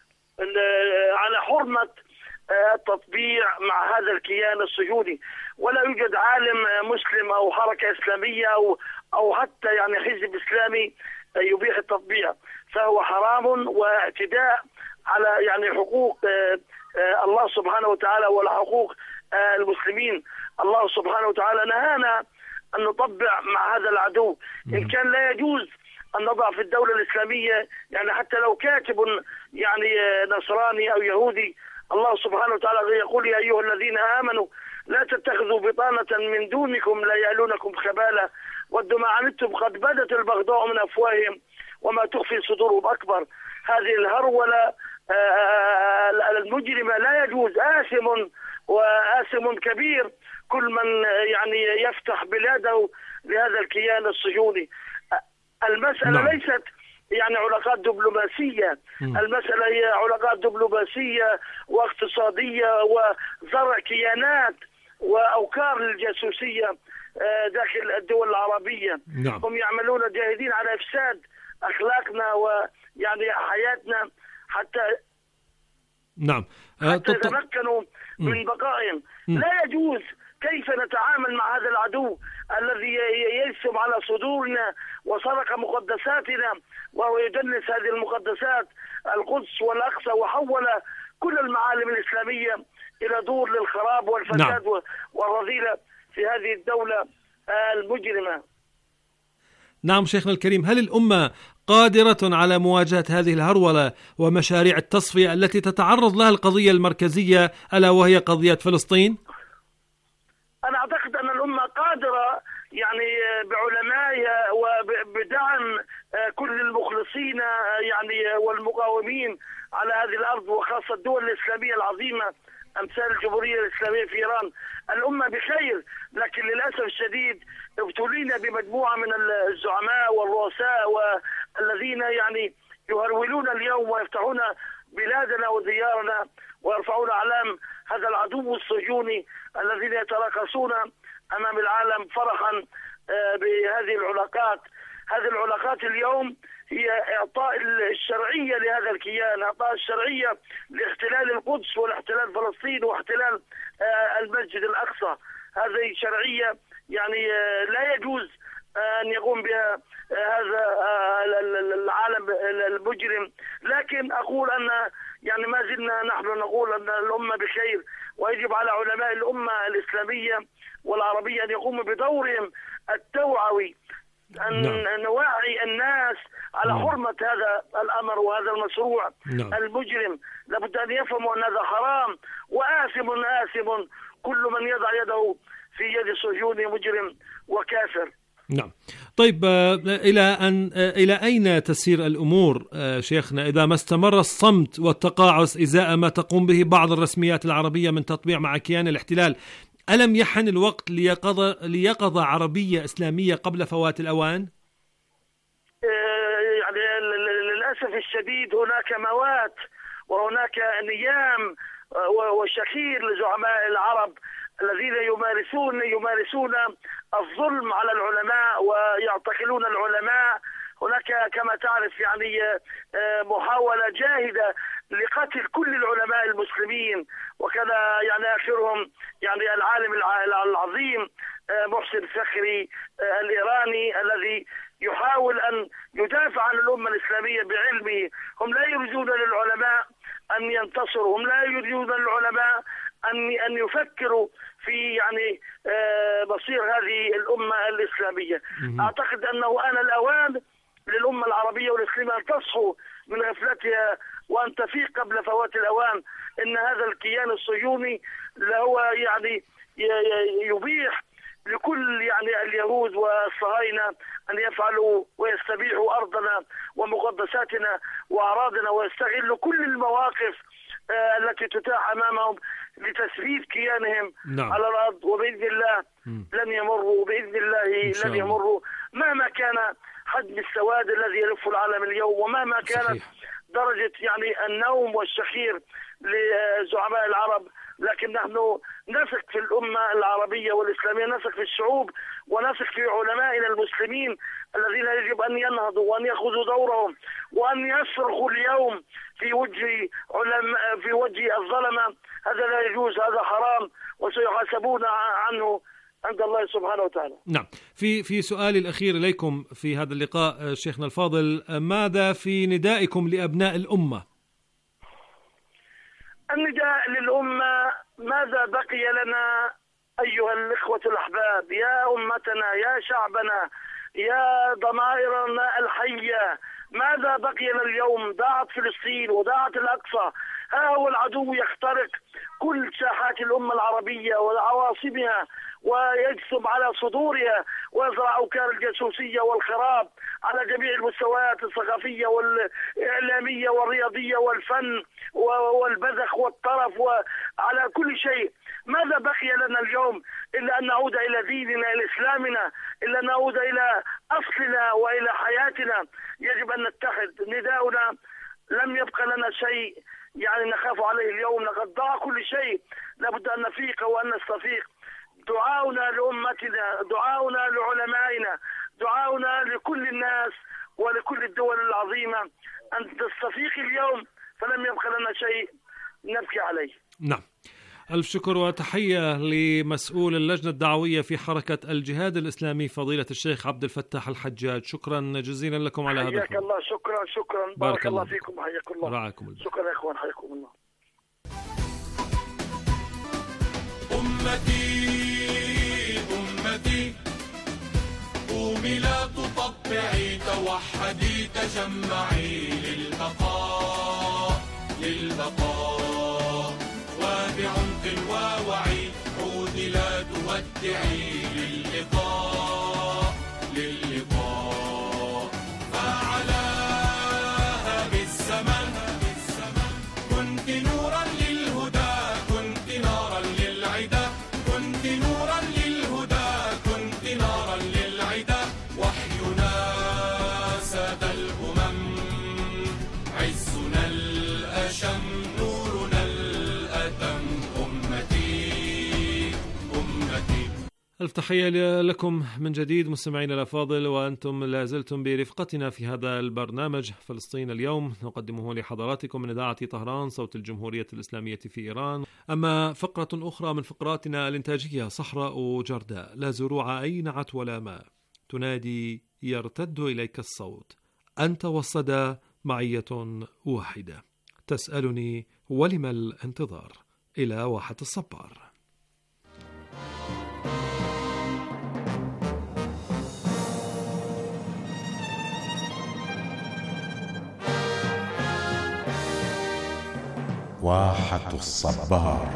على حرمة التطبيع مع هذا الكيان الصهيوني، ولا يوجد عالم مسلم أو حركة إسلامية أو أو حتى يعني حزب إسلامي يبيح التطبيع، فهو حرام واعتداء على يعني حقوق الله سبحانه وتعالى ولا حقوق المسلمين. الله سبحانه وتعالى نهانا أن نطبع مع هذا العدو. إن كان لا يجوز أن نضع في الدولة الإسلامية يعني حتى لو كاتب يعني نصراني أو يهودي، الله سبحانه وتعالى يقول يا أيها الذين آمنوا لا تتخذوا بطانة من دونكم لا يألونكم خبالا ودوا ما عنتم قد بدت البغضاء من أفواههم وما تخفي صدورهم أكبر. هذه الهرولة المجرمة لا يجوز، آثم وآثم كبير كل من يعني يفتح بلاده لهذا الكيان الصهيوني. المسألة نعم. ليست يعني علاقات دبلوماسية، م. المسألة هي علاقات دبلوماسية واقتصادية وزرع كيانات وأوكار للجاسوسية داخل الدول العربية. نعم. هم يعملون جاهدين على إفساد أخلاقنا ويعني حياتنا حتى نعم حتى يتمكنوا من بقائهم. لا يجوز كيف نتعامل مع هذا العدو الذي يجسم على صدورنا وسرق مقدساتنا وهو يدنس هذه المقدسات القدس والأقصى وحول كل المعالم الإسلامية إلى دور للخراب والفساد. نعم. والرذيلة في هذه الدولة المجرمة. نعم شيخنا الكريم، هل الأمة قادرة على مواجهة هذه الهرولة ومشاريع التصفية التي تتعرض لها القضية المركزية ألا وهي قضية فلسطين؟ أنا أعتقد أن الأمة قادرة يعني بعلمائها وبدعم كل المخلصين يعني والمقاومين على هذه الأرض، وخاصة الدول الإسلامية العظيمة أمثال الجمهورية الإسلامية في إيران. الأمة بخير، لكن للأسف الشديد ابتلينا بمجموعة من الزعماء والرؤساء والذين يعني يهرولون اليوم ويفتحون بلادنا وديارنا ويرفعون أعلام هذا العدو الصهيوني الذين يتراقصون أمام العالم فرحا بهذه العلاقات. هذه العلاقات اليوم هي إعطاء الشرعية لهذا الكيان، إعطاء الشرعية لاحتلال القدس والاحتلال فلسطين واحتلال المسجد الأقصى. هذه شرعية يعني لا يجوز أن يقوم بها هذا العالم المجرم. لكن أقول أن يعني ما زلنا نحن نقول أن الأمة بخير، ويجب على علماء الأمة الإسلامية والعربية أن يقوموا بدورهم التوعوي، أن نعم. نوعي الناس على نعم. حرمة هذا الأمر وهذا المشروع نعم. المجرم. لابد أن يفهموا أن هذا حرام وآثم آثم كل من يضع يده في يد صهيوني مجرم وكافر. نعم. طيب إلى أن إلى أين تسير الأمور شيخنا إذا ما استمر الصمت والتقاعس إزاء ما تقوم به بعض الرسميات العربية من تطبيع مع كيان الاحتلال؟ ألم يحن الوقت ليقظة ليقظة عربية إسلامية قبل فوات الأوان؟ يعني للأسف الشديد هناك موات وهناك نيام وشخير لزعماء العرب الذين يمارسون يمارسون الظلم على العلماء ويعتقلون العلماء. هناك كما تعرف يعني محاولة جاهدة لقتل كل العلماء المسلمين، وكان يعني آخرهم يعني العالم العظيم محسن فخري الإيراني الذي يحاول أن يدافع عن الأمة الإسلامية بعلمه. هم لا يريدون للعلماء أن ينتصروا، هم لا يريدون للعلماء أن أن يفكروا في يعني مصير هذه الأمة الإسلامية. أعتقد أنه آن الأوان للأمة العربية والإسلامية أن تصحو من غفلتها وأن تفيق قبل فوات الأوان. إن هذا الكيان الصهيوني هو يعني يبيح لكل يعني اليهود والصهاينة أن يفعلوا ويستبيحوا أرضنا ومقدساتنا وأراضنا ويستغلوا كل المواقف التي تتاح أمامهم لتثبيت كيانهم نعم. على الأرض. وبإذن الله م. لن يمروا، بإذن الله لن يمروا مهما كان حجم السواد الذي يلف العالم اليوم، ومهما كانت صحيح. درجة يعني النوم والشخير لزعماء العرب. لكن نحن نثق في الأمة العربية والإسلامية، نثق في الشعوب ونثق في علمائنا المسلمين الذين يجب أن ينهضوا وأن يأخذوا دورهم وأن يصرخوا اليوم في وجه علماء في وجه الظلمة. هذا لا يجوز، هذا حرام وسيحاسبون عنه عند الله سبحانه وتعالى. نعم. في في سؤالي الأخير إليكم في هذا اللقاء شيخنا الفاضل، ماذا في ندائكم لأبناء الأمة؟ النداء للأمة: ماذا بقي لنا أيها الإخوة الأحباب، يا أمتنا، يا شعبنا، يا ضمائرنا الحية، ماذا بقي لنا اليوم؟ ضاعت فلسطين وضاعت الأقصى، ها هو العدو يخترق كل ساحات الأمة العربية وعواصمها ويجسم على صدورها ويزرع أوكار الجاسوسية والخراب على جميع المستويات الثقافية والإعلامية والرياضية والفن والبذخ والطرف وعلى كل شيء. ماذا بقي لنا اليوم إلا أن نعود إلى ديننا، إلى إسلامنا، إلا أن نعود إلى أصلنا وإلى حياتنا. يجب أن نتحد. نداؤنا لم يبقى لنا شيء يعني نخاف عليه اليوم، لقد ضاع كل شيء. لابد أن نفيق وأن نستفيق. دعاؤنا لأمتنا، دعاؤنا لعلمائنا، دعاؤنا لكل الناس ولكل الدول العظيمة أن تستفيق اليوم، فلم يبق لنا شيء نبكي عليه. نعم، ألف شكر وتحية لمسؤول اللجنة الدعوية في حركة الجهاد الإسلامي فضيلة الشيخ عبد الفتاح الحجاج. شكرا جزيلا لكم على هذا حياك الحوار. الله. شكرا شكرا بارك, بارك الله فيكم. حياكم الله. رعاكم الله. شكرا يا إخوان. حياكم الله. أمتي أمتي قومي لا تطبعي، توحدي تجمعي للبقاء للبقاء، وبعمق ووعي عودي لا تودعي للقاء للقاء. فعلى هذا الزمن كنت نورا للهدى، كنت نارا للعدا، كنت نورا للهدى، كنت نارا للعدا. وحينا ساد الأمم، عزنا الأشم، نورنا الأتم. أمتي أمتي. ألف تحية لكم من جديد مستمعينا الأفاضل، وأنتم لازلتم برفقتنا في هذا البرنامج فلسطين اليوم، نقدمه لحضراتكم من إذاعة طهران صوت الجمهورية الإسلامية في إيران. أما فقرة أخرى من فقراتنا الإنتاجية، صحراء جرداء لا زروع أينعت ولا ماء، تنادي يرتد إليك الصوت، أنت والصدى معية واحدة، تسألني ولم الانتظار، إلى واحة الصبار. واحة الصبار.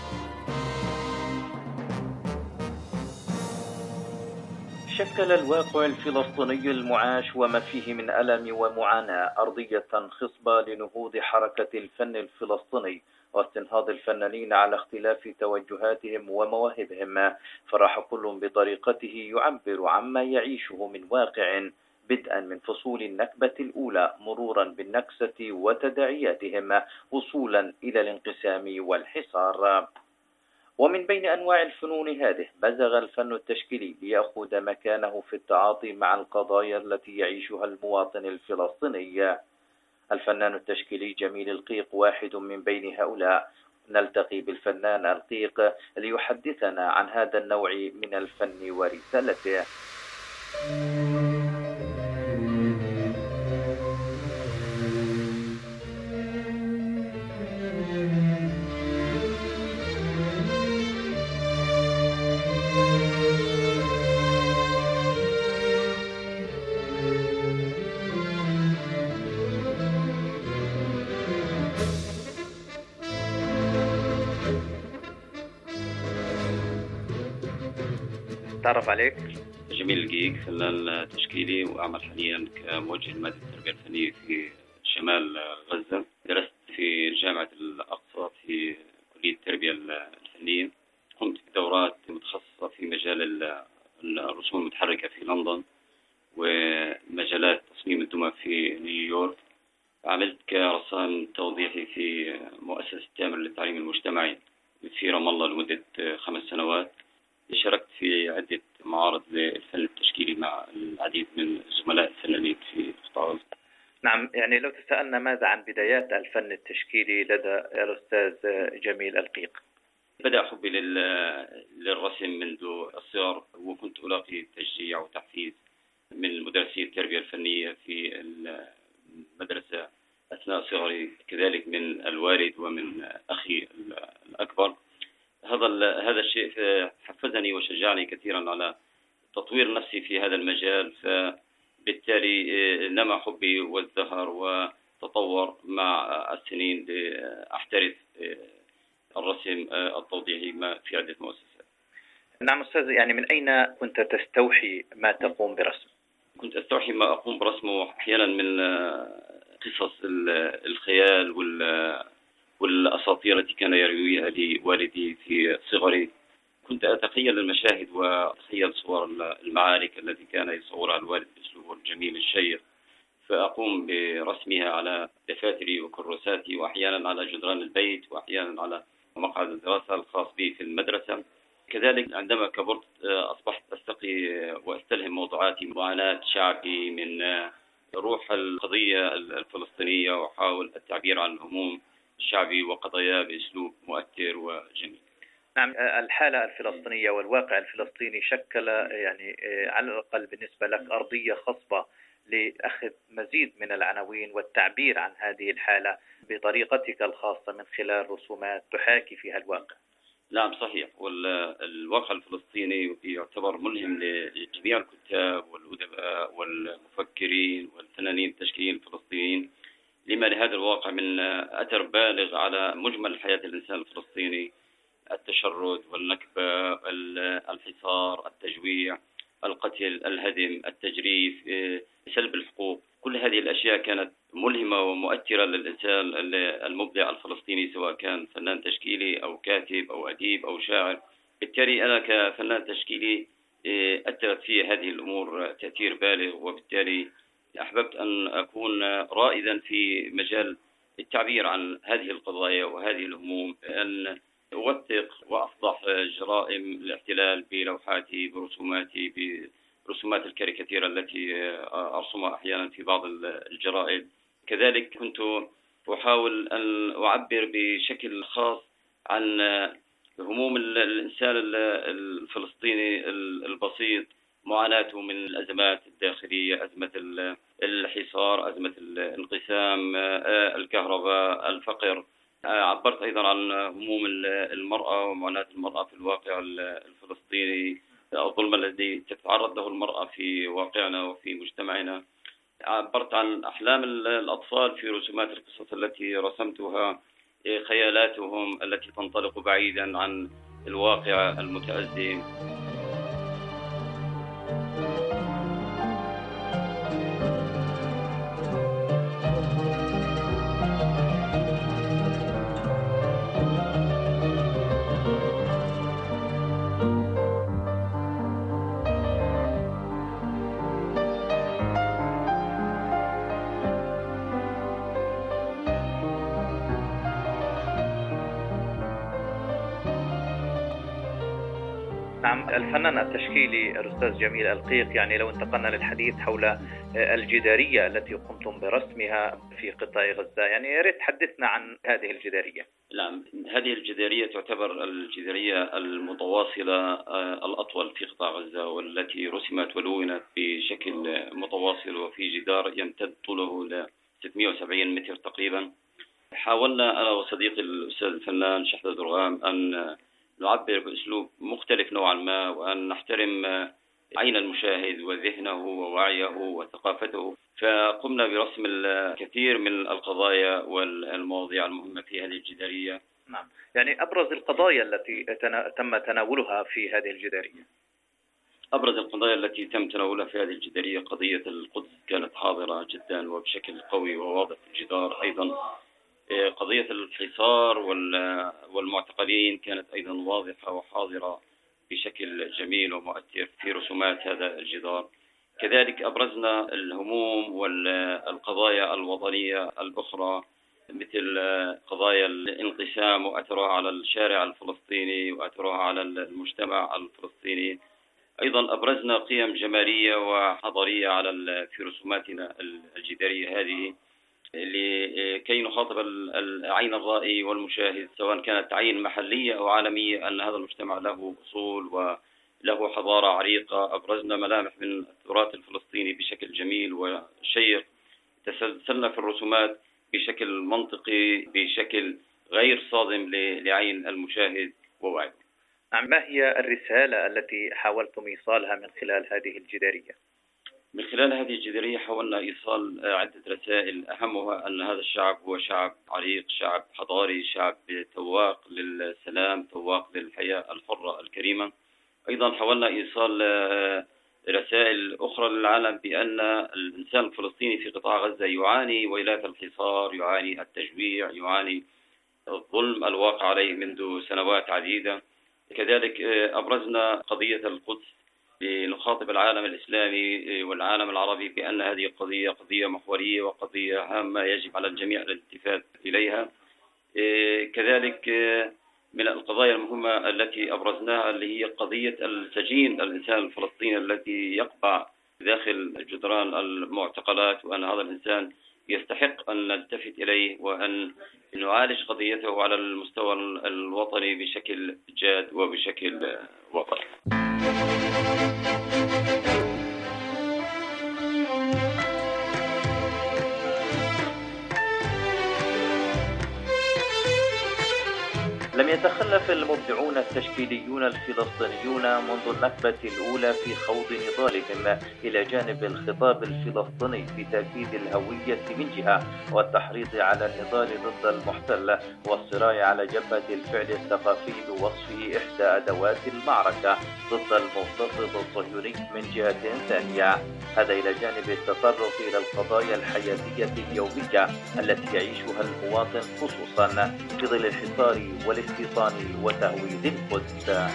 شكل الواقع الفلسطيني المعاش وما فيه من ألم ومعاناة أرضية خصبة لنهوض حركة الفن الفلسطيني واستنهاض الفنانين على اختلاف توجهاتهم ومواهبهم، فراح كل بطريقته يعبر عما يعيشه من واقع، بدءا من فصول النكبة الأولى مرورا بالنكسة وتداعياتهم وصولا إلى الانقسام والحصار. ومن بين أنواع الفنون هذه بزغ الفن التشكيلي ليأخذ مكانه في التعاطي مع القضايا التي يعيشها المواطن الفلسطيني. الفنان التشكيلي جميل القيق واحد من بين هؤلاء. نلتقي بالفنان القيق ليحدثنا عن هذا النوع من الفن ورسالته. تعرف عليك؟ جميل القيق، فنان تشكيلي وأعمل حاليا كموجه لمادة التربية الفنية في شمال غزة. درست في جامعة الأقصى في كلية التربية الفنية. قمت بدورات متخصصة في مجال الرسوم المتحركة في لندن ومجالات تصميم الدمى في نيويورك. عملت كرسام توضيحي في مؤسسة تامر للتعليم المجتمعي في رام الله لمدة خمس سنوات. شاركت في عدة معارض للفن التشكيلي مع العديد من زملاء الفنانين في قطاع غزة. نعم، يعني لو تسألنا ماذا عن بدايات الفن التشكيلي لدى الأستاذ جميل القيق؟ بدأ حبي للرسم منذ الصغر، وكنت ألاقي تشجيع وتحفيز من المدرسين التربية الفنية في المدرسة أثناء صغري، كذلك من الوالد ومن أخي الأكبر. هذا هذا الشيء حفزني وشجعني كثيرا على تطوير نفسي في هذا المجال، فبالتالي نما حبي وازدهر وتطور مع السنين لأحترف الرسم التوضيحي في عدة مؤسسات. نعم أستاذ، يعني من أين كنت تستوحي ما تقوم برسمه؟ كنت أستوحي ما أقوم برسمه أحيانا من قصص الخيال وال والأساطير التي كان يرويها لي والدي في صغري. كنت أتخيل المشاهد وأتخيل صور المعارك التي كان يصورها الوالد بأسلوبه الجميل الشيق، فأقوم برسمها على دفاتري وكراساتي، وأحيانا على جدران البيت، وأحيانا على مقعد الدراسة الخاص بي في المدرسة. كذلك عندما كبرت أصبحت أستقي وأستلهم موضوعات معاناة شعبي من روح القضية الفلسطينية وأحاول التعبير عن الهموم الشعبي وقضاياه بأسلوب مؤثر وجميل. نعم، الحالة الفلسطينية والواقع الفلسطيني شكل يعني على الأقل بالنسبة لك أرضية خصبة لأخذ مزيد من العناوين والتعبير عن هذه الحالة بطريقتك الخاصة من خلال رسومات تحاكي فيها الواقع. نعم صحيح، والواقع الفلسطيني يعتبر ملهم لجميع الكتاب والأدباء والمفكرين والفنانين التشكيليين الفلسطينيين، لما لهذا الواقع من أثر بالغ على مجمل حياة الإنسان الفلسطيني: التشرد والنكبة، الحصار، التجويع، القتل، الهدم، التجريف، سلب الحقوق. كل هذه الأشياء كانت ملهمة ومؤثرة للإنسان المبدع الفلسطيني، سواء كان فنان تشكيلي أو كاتب أو أديب أو شاعر. بالتالي أنا كفنان تشكيلي أثرت في هذه الأمور تأثير بالغ، وبالتالي أحببت أن أكون رائدا في مجال التعبير عن هذه القضايا وهذه الهموم، أن أوثق وأفضح جرائم الاحتلال بلوحاتي برسوماتي برسومات الكاريكاتيرا التي أرسمها أحيانا في بعض الجرائد. كذلك كنت أحاول أن أعبر بشكل خاص عن هموم الإنسان الفلسطيني البسيط، معاناته من الأزمات الداخلية، أزمة الحصار، أزمة الانقسام، الكهرباء، الفقر. عبرت أيضا عن هموم المرأة ومعاناة المرأة في الواقع الفلسطيني، الظلم الذي تتعرض له المرأة في واقعنا وفي مجتمعنا. عبرت عن أحلام الأطفال في رسومات القصص التي رسمتها، خيالاتهم التي تنطلق بعيدا عن الواقع المتأزم. نعم، الفنان التشكيلي الأستاذ جميل القيق، يعني لو انتقلنا للحديث حول الجدارية التي قمتم برسمها في قطاع غزة، يعني يا ريت تحدثنا عن هذه الجدارية. نعم، هذه الجدارية تعتبر الجدارية المتواصلة الأطول في قطاع غزة، والتي رسمت ولونت بشكل متواصل، وفي جدار يمتد طوله ل ستمئة وسبعين متر تقريبا. حاولنا أنا وصديقي الأستاذ الفنان شحذة درغام أن نعبر بأسلوب مختلف نوعا ما، وأن نحترم عين المشاهد وذهنه ووعيه وثقافته. فقمنا برسم الكثير من القضايا والمواضيع المهمة في هذه الجدارية. نعم، يعني أبرز القضايا التي تم تناولها في هذه الجدارية. أبرز القضايا التي تم تناولها في هذه الجدارية قضية القدس كانت حاضرة جدا وبشكل قوي وواضح في الجدار. أيضا قضية الحصار والمعتقلين كانت أيضا واضحة وحاضرة بشكل جميل ومؤثر في رسومات هذا الجدار. كذلك أبرزنا الهموم والقضايا الوطنية الأخرى، مثل قضايا الانقسام وأثرها على الشارع الفلسطيني وأثرها على المجتمع الفلسطيني. أيضا أبرزنا قيم جمالية وحضارية على في رسوماتنا الجدارية هذه، لكي نخاطب العين الرائي والمشاهد، سواء كانت عين محلية أو عالمية، أن هذا المجتمع له أصول وله حضارة عريقة. أبرزنا ملامح من التراث الفلسطيني بشكل جميل وشيق، تسلسلنا في الرسومات بشكل منطقي، بشكل غير صادم لعين المشاهد ووعيه. ما هي الرسالة التي حاولتم إيصالها من خلال هذه الجدارية؟ من خلال هذه الجدارية حاولنا إيصال عدة رسائل، أهمها أن هذا الشعب هو شعب عريق، شعب حضاري، شعب تواق للسلام، تواق للحياة الحرة الكريمة. أيضا حاولنا إيصال رسائل أخرى للعالم بأن الإنسان الفلسطيني في قطاع غزة يعاني ويلات الحصار، يعاني التجويع، يعاني الظلم الواقع عليه منذ سنوات عديدة. كذلك أبرزنا قضية القدس لنخاطب العالم الإسلامي والعالم العربي بأن هذه القضية قضية محورية وقضية هامة يجب على الجميع الالتفات إليها. كذلك من القضايا المهمة التي أبرزناها اللي هي قضية السجين الإنسان الفلسطيني الذي يقبع داخل جدران المعتقلات، وأن هذا الإنسان يستحق أن نلتفت إليه وأن نعالج قضيته على المستوى الوطني بشكل جاد وبشكل وطني. لم يتخلف المبدعون التشكيليون الفلسطينيون منذ النكبة الأولى في خوض نضالهم إلى جانب الخطاب الفلسطيني في تأكيد الهوية من جهة، والتحريض على النضال ضد المحتل، والصراع على جبهة الفعل الثقافي بوصفه إحدى أدوات المعركة ضد المغتصب الصهيوني من جهة ثانية. هذا إلى جانب التطرق إلى القضايا الحياتية اليومية التي يعيشها المواطن، خصوصا في ظل الحصار والاستيطان وتهويد القدس.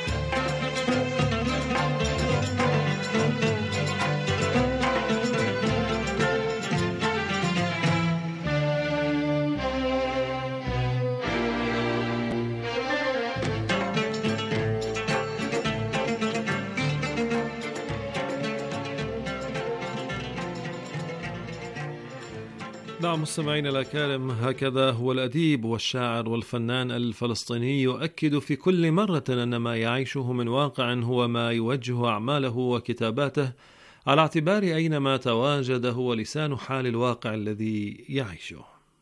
نعم مستمعينا الأكارم، هكذا هو الأديب والشاعر والفنان الفلسطيني يؤكد في كل مرة أن ما يعيشه من واقع هو ما يوجه أعماله وكتاباته، على اعتبار أينما تواجد هو لسان حال الواقع الذي يعيشه.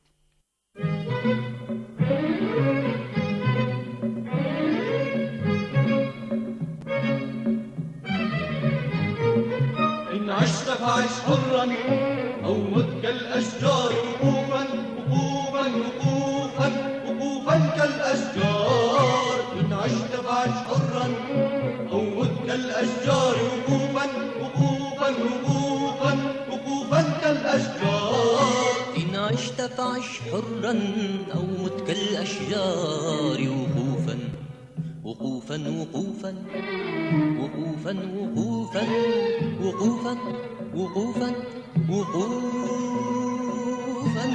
إن عشت فعش حرا أو مت كالأشجار، وقوفا وقوفا وقوفا وقوفا كالأشجار. إن عشت فعش حرا أو مت كالأشجار، وقوفا وقوفا وقوفا وقوفا كالأشجار. إن عشت فعش حرا أو مت كالأشجار، وقوفا وقوفا وقوفا وقوفا وقوفا وقوفا وقوفا وقوفا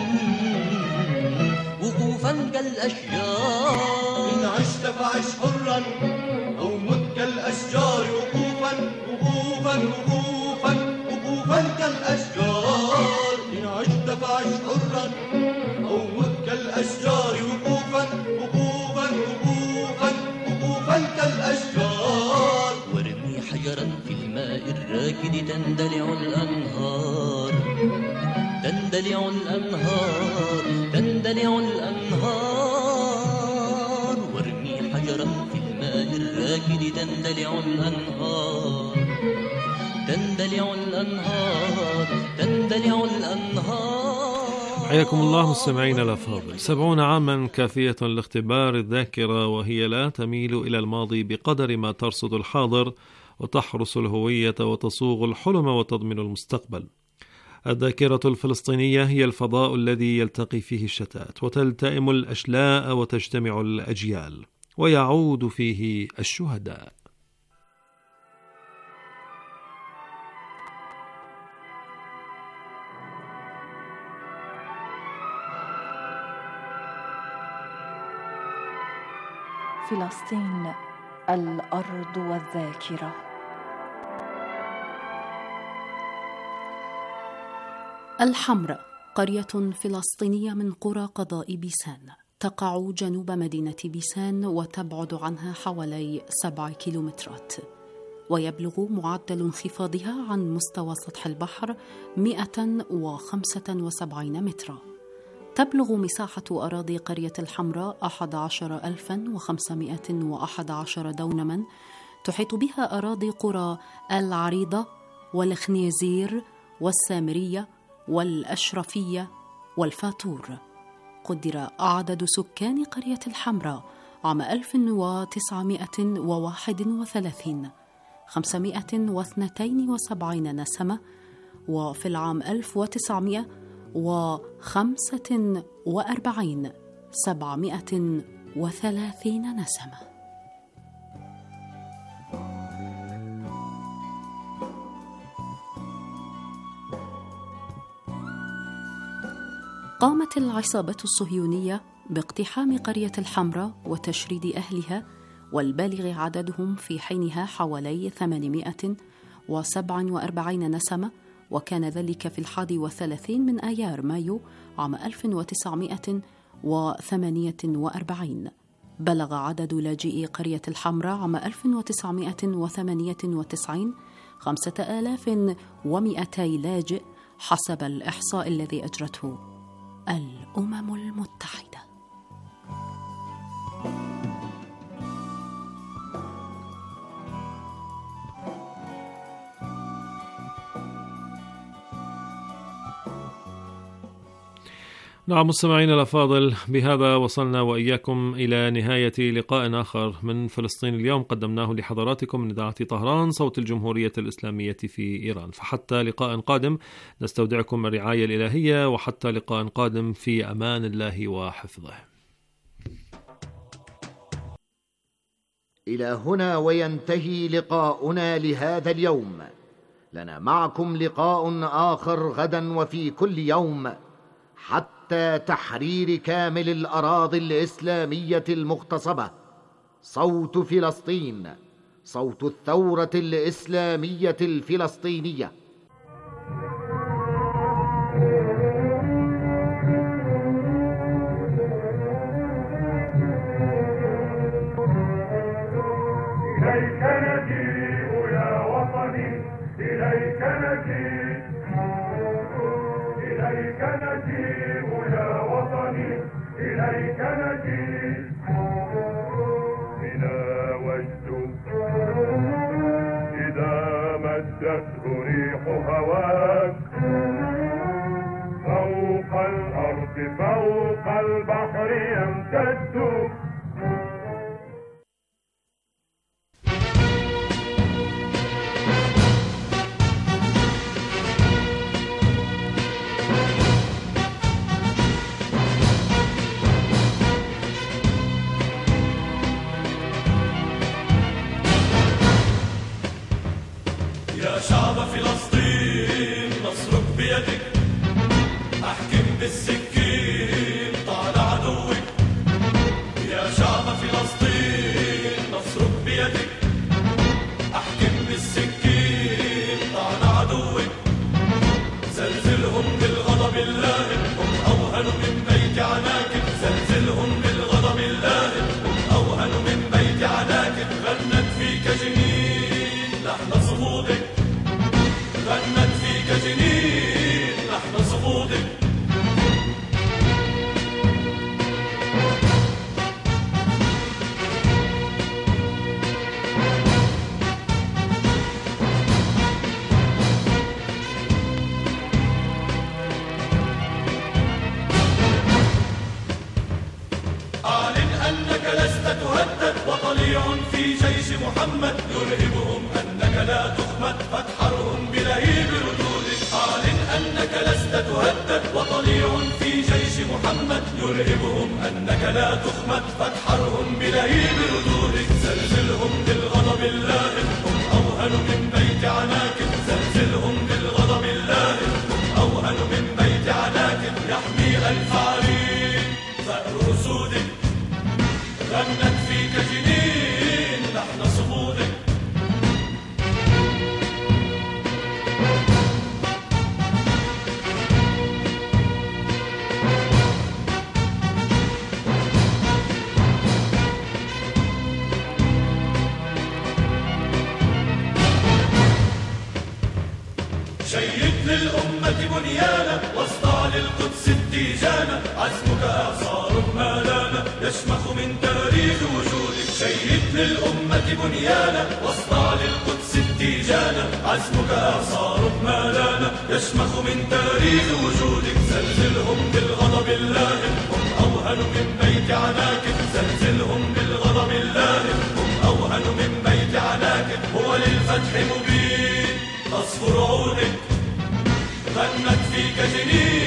وقوفا كالأشجار. إن عشت فعش حرا أو مت كالأشجار، وقوفا وقوفا وقوفا وقوفا كالأشجار. إن عشت فعش حرا أو مت كالأشجار، وقوفا وقوفا وقوفا وقوفا كالأشجار. وارمي حجرا في الماء الراكد تندلع الأنهار، تندلع الأنهار، تندلع الأنهار. وارمي حجرا في الماء الراكد تندلع الأنهار، تندلع الأنهار، تندلع الأنهار. حياكم الله مستمعينا الأفاضل. سبعون عاما كافية لاختبار الذاكرة، وهي لا تميل إلى الماضي بقدر ما ترصد الحاضر وتحرس الهوية وتصوغ الحلم وتضمن المستقبل. الذاكرة الفلسطينية هي الفضاء الذي يلتقي فيه الشتات وتلتئم الأشلاء وتجتمع الأجيال ويعود فيه الشهداء. فلسطين الأرض والذاكرة. الحمراء قرية فلسطينية من قرى قضاء بيسان، تقع جنوب مدينة بيسان وتبعد عنها حوالي سبع كيلومترات، ويبلغ معدل انخفاضها عن مستوى سطح البحر مئة وخمسة وسبعين مترا. تبلغ مساحة أراضي قرية الحمراء أحد عشر ألفا وخمسمائة وأحد عشر دونما، تحيط بها أراضي قرى العريضة والخنيزير والسامرية والأشرفية والفاتور. قدر عدد سكان قرية الحمراء عام ألف وتسعمائة وواحد وثلاثين خمسمائة واثنين وسبعين نسمة، وفي العام ألف وتسعمائة وخمسة وأربعين سبعمائة وثلاثين نسمة. قامت العصابة الصهيونية باقتحام قرية الحمراء وتشريد أهلها، والبالغ عددهم في حينها حوالي ثمانمائة وسبع وأربعين نسمة، وكان ذلك في الحادي والثلاثين من آيار مايو عام ألف وتسعمائة وثمانية وأربعين. بلغ عدد لاجئي قرية الحمراء عام ألف وتسعمائة وثمانية وتسعين خمسة آلاف ومئتي لاجئ حسب الإحصاء الذي أجرته الأمم المتحدة. نعم مستمعينا الأفاضل، بهذا وصلنا وإياكم إلى نهاية لقاء آخر من فلسطين اليوم قدمناه لحضراتكم من إذاعة طهران صوت الجمهورية الإسلامية في إيران. فحتى لقاء قادم نستودعكم الرعاية الإلهية، وحتى لقاء قادم في أمان الله وحفظه. إلى هنا وينتهي لقاؤنا لهذا اليوم. لنا معكم لقاء آخر غدا وفي كل يوم حتى تحرير كامل الأراضي الإسلامية المغتصبة. صوت فلسطين، صوت الثورة الإسلامية الفلسطينية. إليك نجيء يا وطني، إليك نجيء، إليك نجيء يا وطني، إليك نجيء. بنا وجد إذا مدته ريح هواك، فوق الأرض فوق البحر يمتد. شعب فلسطين نصرك بيدك، احكم بالسكين طال عدوك. يا شعب فلسطين نصرك بيدك، احكم بالسكين طال عدوك. زلزلهم بالغضب اللائم، هم اوهن من بيت عناكب. زلزلهم بالغضب اللائم، هم اوهن من بيت عناكب. غنت فيك جنين لحن صمودك، غنت فيك جنين لحن صمودك. أعلن أنك لست تهدد، وطليع في جيش محمد يرهبهم أنك لا تخمد. فتحرهم بلهيب ردودك. أعلن أنك لست تهدد، وطليع في جيش محمد يرهبهم أنك لا تخمد. فتحرهم بلهيب ردودك. زلزلهم بالغضب اللائم، هم أوهن من بيت عناكب. زلزلهم بالغضب اللائم، هم أوهن من بيت عناكب. يحمي ألف عرين ثأر أسودك، غنت فيك جنين لحن صمودك. شيد للأمة بنيانا، واصدع للقدس التيجانا. عزمك إعصار ما لانا، يشمخ من تاريخ وجودك. شيد للأمة بنيانا، واصدع للقدس التيجانا. عزمك إعصار ما لانا، يشمخ من تاريخ وجودك. زلزلهم بالغضب اللائم، هم أوهن من بيت عناكب. زلزلهم بالغضب اللائم، هم أوهن من بيت عناكب. هو للفتح مبين تصفر عودك، غنت فيك جنين